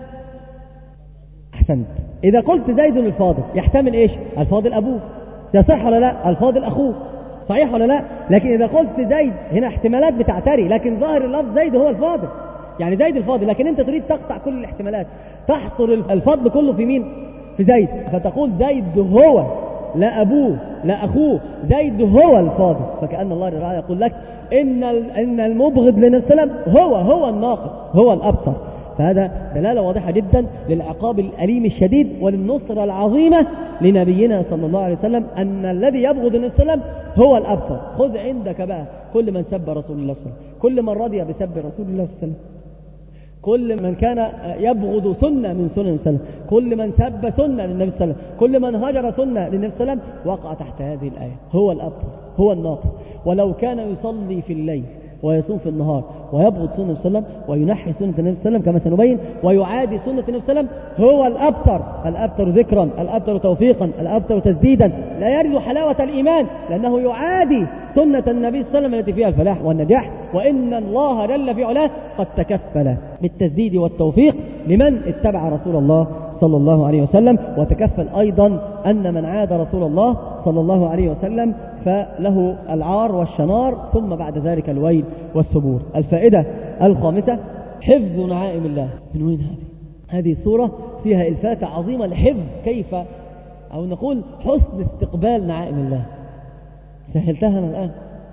أحسنت إذا قلت زيد الفاضل يحتمل إيش؟ الفاضل أبوه، يصح ولا لا؟ الفاضل أخوه، صحيح ولا لا؟ لكن إذا قلت زيد هنا احتمالات بتعتري، لكن ظاهر اللفظ زيد هو الفاضل، يعني زيد الفاضل، لكن أنت تريد تقطع كل الاحتمالات، تحصر الفضل كله في مين؟ في زيد، فتقول زيد هو، لا أبوه لا أخوه، زيد هو الفاضل. فكأن الله تعالى يقول لك إن إن المبغض للنبي صلى الله عليه وسلم هو هو الناقص، هو الأبتر. فهذا دلالة واضحة جدا للعقاب الأليم الشديد وللنصرة العظيمة لنبينا صلى الله عليه وسلم، أن الذي يبغض النبي صلى الله عليه وسلم هو الأبتر. خذ عندك بقى كل من سب رسول الله صلى الله عليه وسلم، كل من رضي بسب رسول الله صلى الله عليه وسلم، كل من كان يبغض سنة من سنة النبي صلى الله عليه وسلم، كل من سب سنة للنبي صلى الله عليه وسلم، كل من هجر سنة للنبي صلى الله عليه وسلم، وقع تحت هذه الآية. هو الأبتر، هو الناقص. ولو كان يصلي في الليل ويصوم في النهار ويبغض سنة النبي صلى الله عليه وسلم وينحي سنة النبي صلى الله عليه وسلم كما سنبين ويعادي سنة النبي صلى الله عليه وسلم، هو الأبتر. الأبتر ذكرا، الأبتر توفيقا، الأبتر تسديدا، لا يرد حلاوة الإيمان، لأنه يعادي سنة النبي صلى الله عليه وسلم التي فيها الفلاح والنجاح. وإن الله جل في علاه قد تكفل بالتسديد والتوفيق لمن اتبع رسول الله صلى الله عليه وسلم، وتكفل أيضا أن من عاد رسول الله صلى الله عليه وسلم فله العار والشنار، ثم بعد ذلك الويل والثبور. الفائدة الخامسة: حفظ نعائم الله. من وين هذه؟ هذه السورة فيها إلفاتة عظيمة لحفظ، كيف أو نقول حسن استقبال نعائم الله. سهلتها أنا الآن.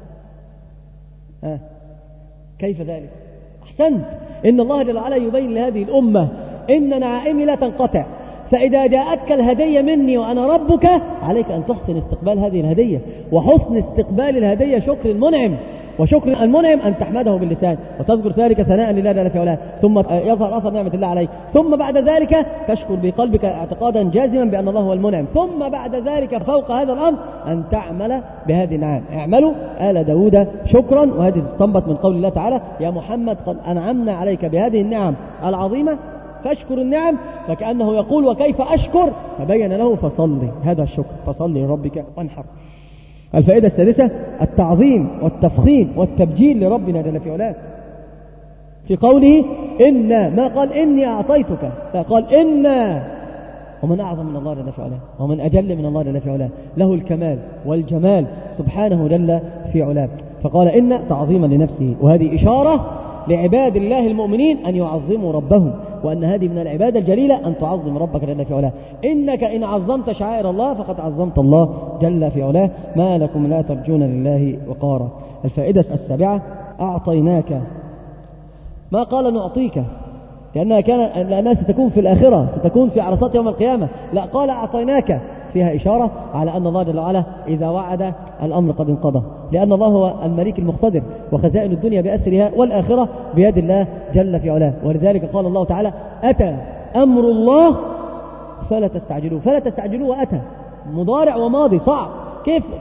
آه. كيف ذلك؟ أحسنت. إن الله جل وعلا يبين لهذه الأمة إن نعائمي لا تنقطع، فإذا جاءتك الهدية مني وأنا ربك عليك أن تحسن استقبال هذه الهدية. وحسن استقبال الهدية شكر المنعم، وشكر المنعم أن تحمده باللسان وتذكر ذلك ثناء لله جل في علاه، ثم يظهر أثر نعمة الله عليك، ثم بعد ذلك تشكر بقلبك اعتقادا جازما بأن الله هو المنعم، ثم بعد ذلك فوق هذا الأمر أن تعمل بهذه النعم. اعملوا آل داود شكرا. وهذه تستنبط من قول الله تعالى: يا محمد قد أنعمنا عليك بهذه النعم العظيمة فاشكر النعم. فكأنه يقول: وكيف أشكر؟ فبين له: فصلي، هذا الشكر، فصلي لربك وانحر. الفائدة السادسة: التعظيم والتفخيم والتبجيل لربنا جل في علاه في قوله إنا، ما قال إني أعطيتك، فقال إنا. ومن أعظم من الله جل في علاه ومن أجل من الله جل في علاه، له الكمال والجمال سبحانه جل في علاه، فقال إن تعظيما لنفسه. وهذه إشارة لعباد الله المؤمنين أن يعظموا ربهم، وأن هذه من العبادة الجليلة أن تعظم ربك جل في علاه. إنك إن عظمت شعائر الله فقد عظمت الله جل في علاه. ما لكم لا ترجون لله وقارا. الفائدة السابعة: أعطيناك. ما قال نعطيك لأنها كان لأنها ستكون في الآخرة، ستكون في عرصات يوم القيامة، لا، قال أعطيناك، فيها إشارة على أن الله جل وعلا إذا وعد الأمر قد انقضى، لأن الله هو الملك المقتدر، وخزائن الدنيا بأسرها والآخرة بيد الله جل في علاه. ولذلك قال الله تعالى: أتى أمر الله فلا تستعجلوه. فلا تستعجلوه، وأتى مضارع وماضي صعب. كيف كيف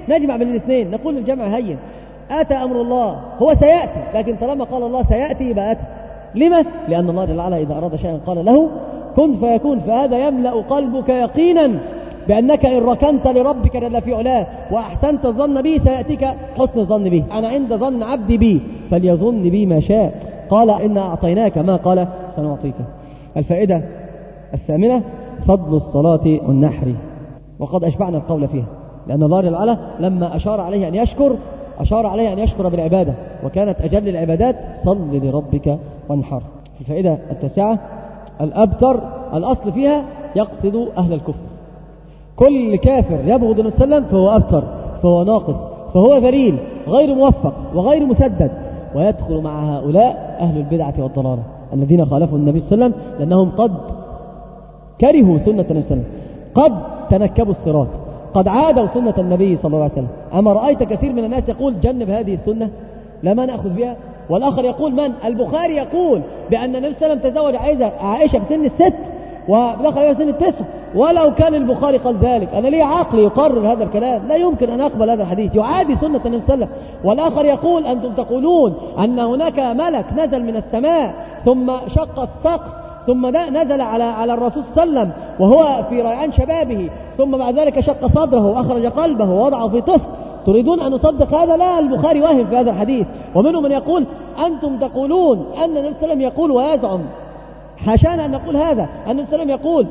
نجمع بين الاثنين، نقول الجمع هين. أتى أمر الله، هو سيأتي، لكن طالما قال الله سيأتي يبقى أتى. لما؟ لأن الله جل وعلا إذا أراد شيئا قال له كن فيكون، فهذا يملأ قلبك يقينا بأنك إن ركنت لربك جل في علاه وأحسنت الظن به سيأتيك حسن الظن به. أنا عند ظن عبدي بي فليظن بي ما شاء. قال إن أعطيناك ما قال سنعطيك. الفائدة الثامنة فضل الصلاة والنحر، وقد أشبعنا القول فيها، لأن الله جل وعلا لما أشار عليه أن يشكر أشار عليه أن يشكر بالعبادة، وكانت أجل العبادات صل لربك وانحر. الفائدة التاسعة الأبتر، الأصل فيها يقصد أهل الكفر. كل كافر يبغض النبي صلى الله عليه وسلم فهو أبتر، فهو ناقص، فهو ذليل غير موفق وغير مسدد. ويدخل مع هؤلاء أهل البدعة والضلالة الذين خالفوا النبي صلى الله عليه وسلم، لأنهم قد كرهوا سنة النبي صلى الله عليه وسلم، قد تنكبوا الصراط، قد عادوا سنة النبي صلى الله عليه وسلم. أما رأيت كثير من الناس يقول جنب هذه السنة لا ما نأخذ بها، والآخر يقول من؟ البخاري يقول بأن النبي صلى الله عليه وسلم تزوج عائشة في سن الست ودخل بها سن التسع. ولو كان البخاري قال ذلك أنا لي عقل يقرر هذا الكلام، لا يمكن أن أقبل هذا الحديث، يعادي سنة النبي صلى الله عليه وسلم. والآخر يقول أنتم تقولون أن هناك ملك نزل من السماء ثم شق السقف ثم نزل على على الرسول صلى الله عليه وسلم وهو في ريعان شبابه، ثم بعد ذلك شق صدره وأخرج قلبه ووضعه في طفل. تريدون أن نصدق هذا؟ لا، البخاري واهم في هذا الحديث. ومنهم من يقول أنتم تقولون أن النبي صلى الله عليه وسلم يقول ويزعم، حاشانا أن نقول هذا، أن النبي صلى الله عليه وسلم يقول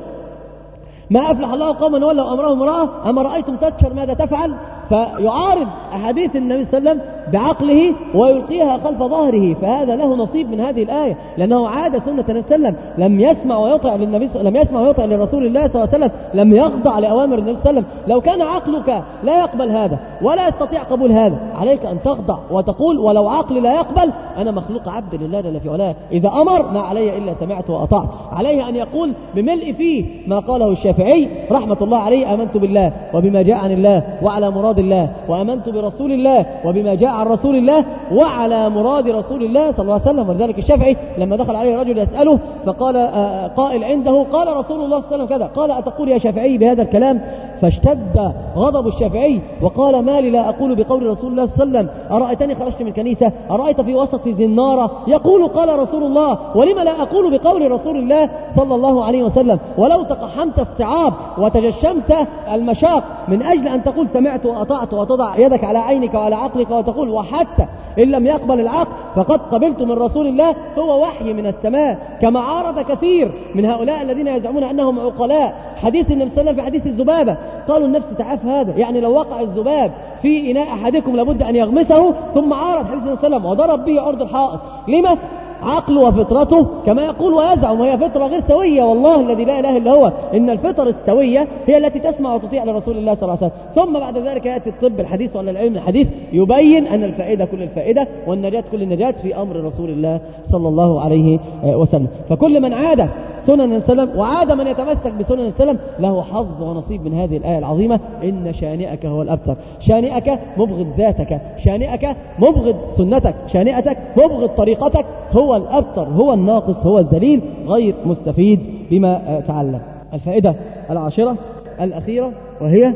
ما أفلح الله قوما ولوا أمرهم امرأة أما رأيتم تتشر ماذا تفعل، فيعارض أحاديث النبي صلى الله عليه وسلم بعقله ويلقيها خلف ظهره. فهذا له نصيب من هذه الآية، لأنه عاد سنة النبي صلى الله عليه وسلم، لم يسمع ويطع للنبي لم يسمع ويطع لرسول الله صلى الله عليه وسلم، لم يخضع لأوامر النبي صلى الله عليه وسلم. لو كان عقلك لا يقبل هذا ولا يستطيع قبول هذا، عليك أن تخضع وتقول ولو عقلي لا يقبل أنا مخلوق عبد لله جل في علاه، إذا أمر ما علي إلا سمعت وأطعت. عليه أن يقول بملء فيه ما قاله الشافعي رحمة الله عليه: آمنت بالله وبما جاء عن الله وعلى مراد الله، وآمنت برسول الله وبما جاء عن رسول الله وعلى مراد رسول الله صلى الله عليه وسلم. ولذلك الشافعي لما دخل عليه رجل يسأله فقال آه قائل عنده قال رسول الله صلى الله عليه وسلم كذا، قال أتقول يا شافعي بهذا الكلام؟ فاشتد غضب الشافعي وقال ما لي لا أقول بقول رسول الله صلى الله عليه وسلم؟ أرأيتني خرجت من الكنيسة، أرأيت في وسط زنارة يقول قال رسول الله، ولم لا أقول بقول رسول الله صلى الله عليه وسلم؟ ولو تقحمت الصعاب وتجشمت المشاق من أجل أن تقول سمعت وأطعت وتضع يدك على عينك وعلى عقلك وتقول وحتى إن لم يقبل العقل فقد قبلت من رسول الله، هو وحي من السماء. كما عارض كثير من هؤلاء الذين يزعمون أنهم عقلاء حديث النبي صلى الله عليه وسلم في حديث الذبابة، قالوا النفس تعاف هذا، يعني لو وقع الذباب في إناء أحدكم لابد أن يغمسه، ثم عارض حديث النبي صلى الله عليه وسلم وضرب به عرض الحائط. لما؟ عقله وفطرته كما يقول ويزعم، وهي فطرة غير سوية. والله الذي لا إله إلا هو إن الفطر السوية هي التي تسمع وتطيع لرسول الله صلى الله عليه وسلم. ثم بعد ذلك يأتي الطب الحديث ولا العلم الحديث يبين أن الفائدة كل الفائدة والنجاة كل النجاة في أمر رسول الله صلى الله عليه وسلم. فكل من عاد سنن النبي صلى الله عليه وسلم وعاد من يتمسك بسنن النبي صلى الله عليه وسلم له حظ ونصيب من هذه الآية العظيمة: إن شانئك هو الأبتر. شانئك مبغض ذاتك، شانئك مبغض سنتك، شانئتك مبغض طريقتك، هو الأبتر، هو الناقص، هو الذليل، غير مستفيد بما تعلم. الفائدة العاشرة الأخيرة وهي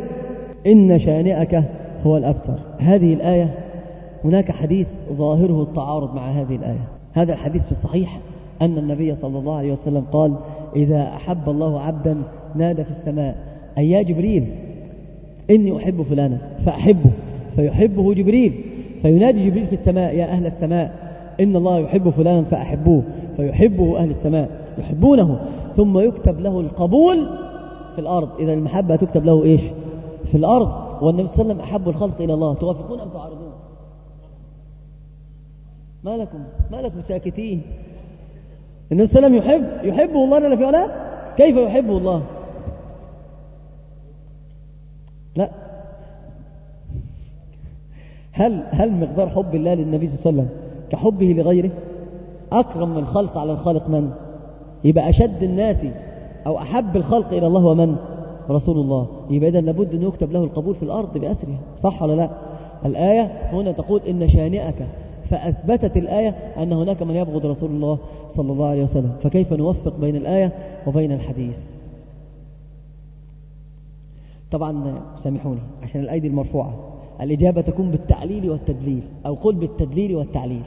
إن شانئك هو الأبتر. هذه الآية هناك حديث ظاهره التعارض مع هذه الآية. هذا الحديث في الصحيح أن النبي صلى الله عليه وسلم قال: إذا أحب الله عبدا نادى في السماء أي يا جبريل إني أحب فلانا فأحبه، فيحبه جبريل، فينادي جبريل في السماء: يا أهل السماء إن الله يحب فلانا فأحبوه، فيحبه أهل السماء يحبونه، ثم يكتب له القبول في الأرض. إذا المحبة تكتب له إيش؟ في الأرض. والنبي صلى الله عليه وسلم أحب الخلق إلى الله. توافقون أم تعارضون؟ ما لكم ما لكم ساكتين؟ النبي صلى الله عليه وسلم يحب يحبه الله جل في علاه. كيف يحبه الله؟ لا. هل هل مقدار حب الله للنبي صلى الله عليه وسلم كحبه لغيره؟ أكرم من الخلق على الخالق من؟ يبقى أشد الناس أو أحب الخلق إلى الله ومن؟ رسول الله. يبقى إذن لابد أن يكتب له القبول في الأرض بأسرها، صح ولا لا؟ الآية هنا تقول إن شانئك، فأثبتت الآية أن هناك من يبغض رسول الله صلى الله عليه وسلم. فكيف نوفق بين الآية وبين الحديث؟ طبعا سامحوني عشان الأيدي المرفوعة، الإجابة تكون بالتعليل والتدليل، أو قل بالتدليل والتعليل.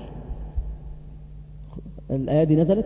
الآية دي نزلت.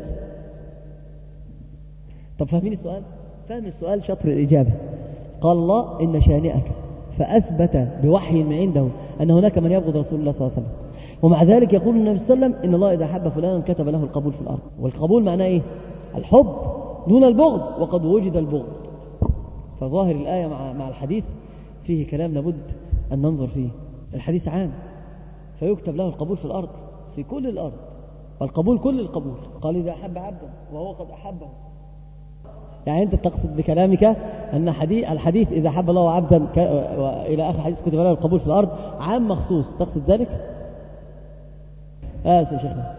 طب فاهمين السؤال؟ فاهم السؤال شطر الإجابة. قال الله إن شانئك، فأثبت بوحي من عنده أن هناك من يبغض رسول الله صلى الله عليه وسلم، ومع ذلك يقول النبي صلى الله عليه وسلم إن الله إذا حب فلانا كتب له القبول في الأرض. والقبول معناه إيه؟ الحب دون البغض، وقد وجد البغض. فظاهر الآية مع مع الحديث فيه كلام لابد أن ننظر فيه. الحديث عام، فيكتب له القبول في الأرض، في كل الأرض، والقبول كل القبول. قال إذا أحب عبدا وهو قد أحبه. يعني أنت تقصد بكلامك أن حديث الحديث إذا أحب الله عبدا ك... إلى آخر حديث كتب له القبول في الأرض عام مخصوص، تقصد ذلك؟ آه يا شيخنا.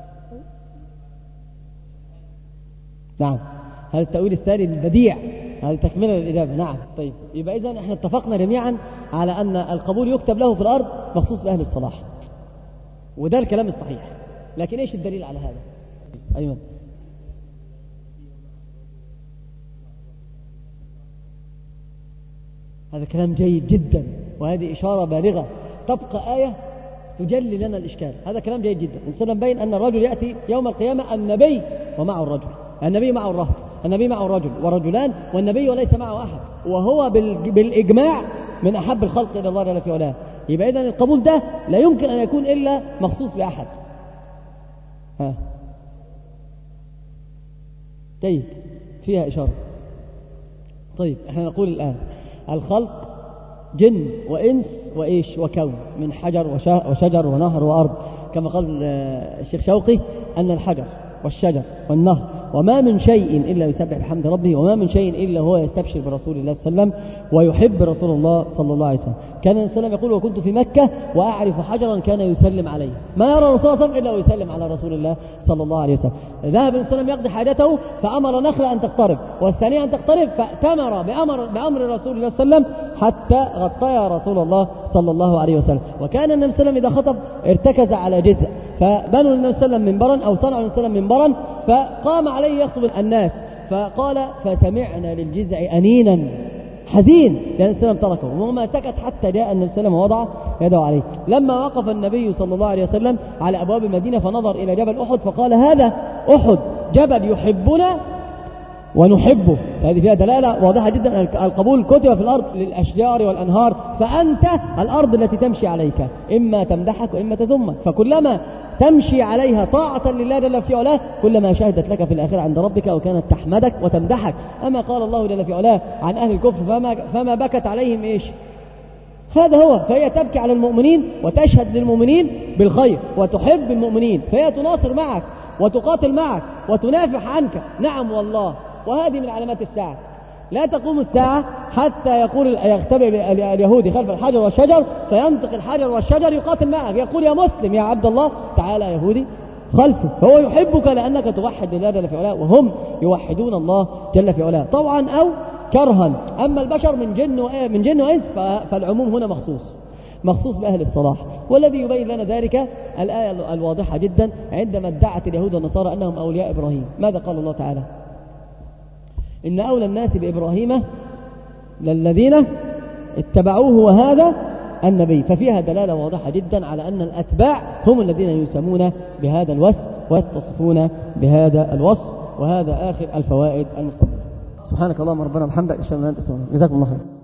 نعم، هذا التأويل الثاني البديع، هذا تكملة الإجابة. نعم. طيب يبقى إذن احنا اتفقنا جميعا على أن القبول يكتب له في الأرض مخصوص بأهل الصلاح، وده الكلام الصحيح. لكن إيش الدليل على هذا؟ أيمن. هذا كلام جيد جدا، وهذه إشارة بالغة. تبقى آية تجلي لنا الإشكال. هذا كلام جيد جدا. إنسان بين أن الرجل يأتي يوم القيامة النبي ومعه الرجل، النبي معه الرهط، النبي معه الرجل ورجلان، والنبي وليس معه أحد، وهو بالإجماع من أحب الخلق إلى الله جل في علاه. يبقى إذن القبول ده لا يمكن أن يكون إلا مخصوص بأحد. ها جيد، فيها إشارة. طيب احنا نقول الآن الخلق جن وإنس وإيش وكون، من حجر وشجر ونهر وأرض، كما قال الشيخ شوقي أن الحجر والشجر والنهر وما من شيء إلا يسبح بحمد ربه، وما من شيء إلا هو يستبشر برسول الله صلى الله عليه وسلم ويحب رسول الله صلى الله عليه وسلم. كان النبي صلى الله عليه وسلم يقول وكنت في مكة وأعرف حجرا كان يسلم عليه، ما يرى الرسول صلى الله عليه وسلم إلا ويسلم على رسول الله صلى الله عليه وسلم. ذهب النبي صلى الله عليه وسلم يقضي حاجته فأمر نخلة أن تقترب، والثانية أن تقترب، فأتمر بأمر, بأمر رسول الله صلى الله عليه وسلم حتى غطيا رسول الله صلى الله عليه وسلم. وكان النبي صلى الله عليه وسلم إذا خطب ارتكز على جزء، فبنوا النبي صلى الله عليه وسلم منبرا أو صنعوا النبي صلى الله عليه وسلم منبرا، فقام عليه يخطب الناس، فقال فسمعنا للجزع أنينا، حزين لأن النبي صلى الله عليه وسلم تركه، وما سكت حتى جاء النبي صلى الله عليه وسلم ووضع يده عليه. لما وقف النبي صلى الله عليه وسلم على أبواب المدينة فنظر إلى جبل أحد فقال هذا أحد جبل يحبنا ونحبه. فهذه فيها دلالة واضحة جدا. القبول كتب في الأرض للأشجار والأنهار، فأنت الأرض التي تمشي عليك إما تمدحك وإما تذمك، فكلما تمشي عليها طاعة لله جل في علاه كلما شهدت لك في الآخرة عند ربك وكانت تحمدك وتمدحك. أما قال الله جل في علاه عن أهل الكفر فما, فما بكت عليهم إيش، هذا هو. فهي تبكي على المؤمنين وتشهد للمؤمنين بالخير وتحب المؤمنين، فهي تناصر معك وتقاتل معك وتنافح عنك. نعم والله، وهذه من علامات الساعة. لا تقوم الساعة حتى يقول يختبئ اليهودي خلف الحجر والشجر، فينطق الحجر والشجر يقاتل معك، يقول يا مسلم يا عبد الله تعالى يهودي خلفه، فهو يحبك لأنك توحد الله جل في علاه، وهم يوحدون الله جل في علاه طوعا أو كرها. أما البشر من جن من جن وإنس فالعموم هنا مخصوص مخصوص بأهل الصلاح. والذي يبين لنا ذلك الآية الواضحة جدا عندما ادعت اليهود والنصارى أنهم أولياء إبراهيم. ماذا قال الله تعالى؟ إن أولى الناس بإبراهيم للذين اتبعوه وهذا النبي. ففيها دلالة واضحة جدا على أن الأتباع هم الذين يسمون بهذا الوصف ويتصفون بهذا الوصف. وهذا آخر الفوائد المستقبلة. سبحانك اللهم ربنا وبحمدك، أشهد أن لا إله إلا أنت، أستغفرك. جزاكم الله خير.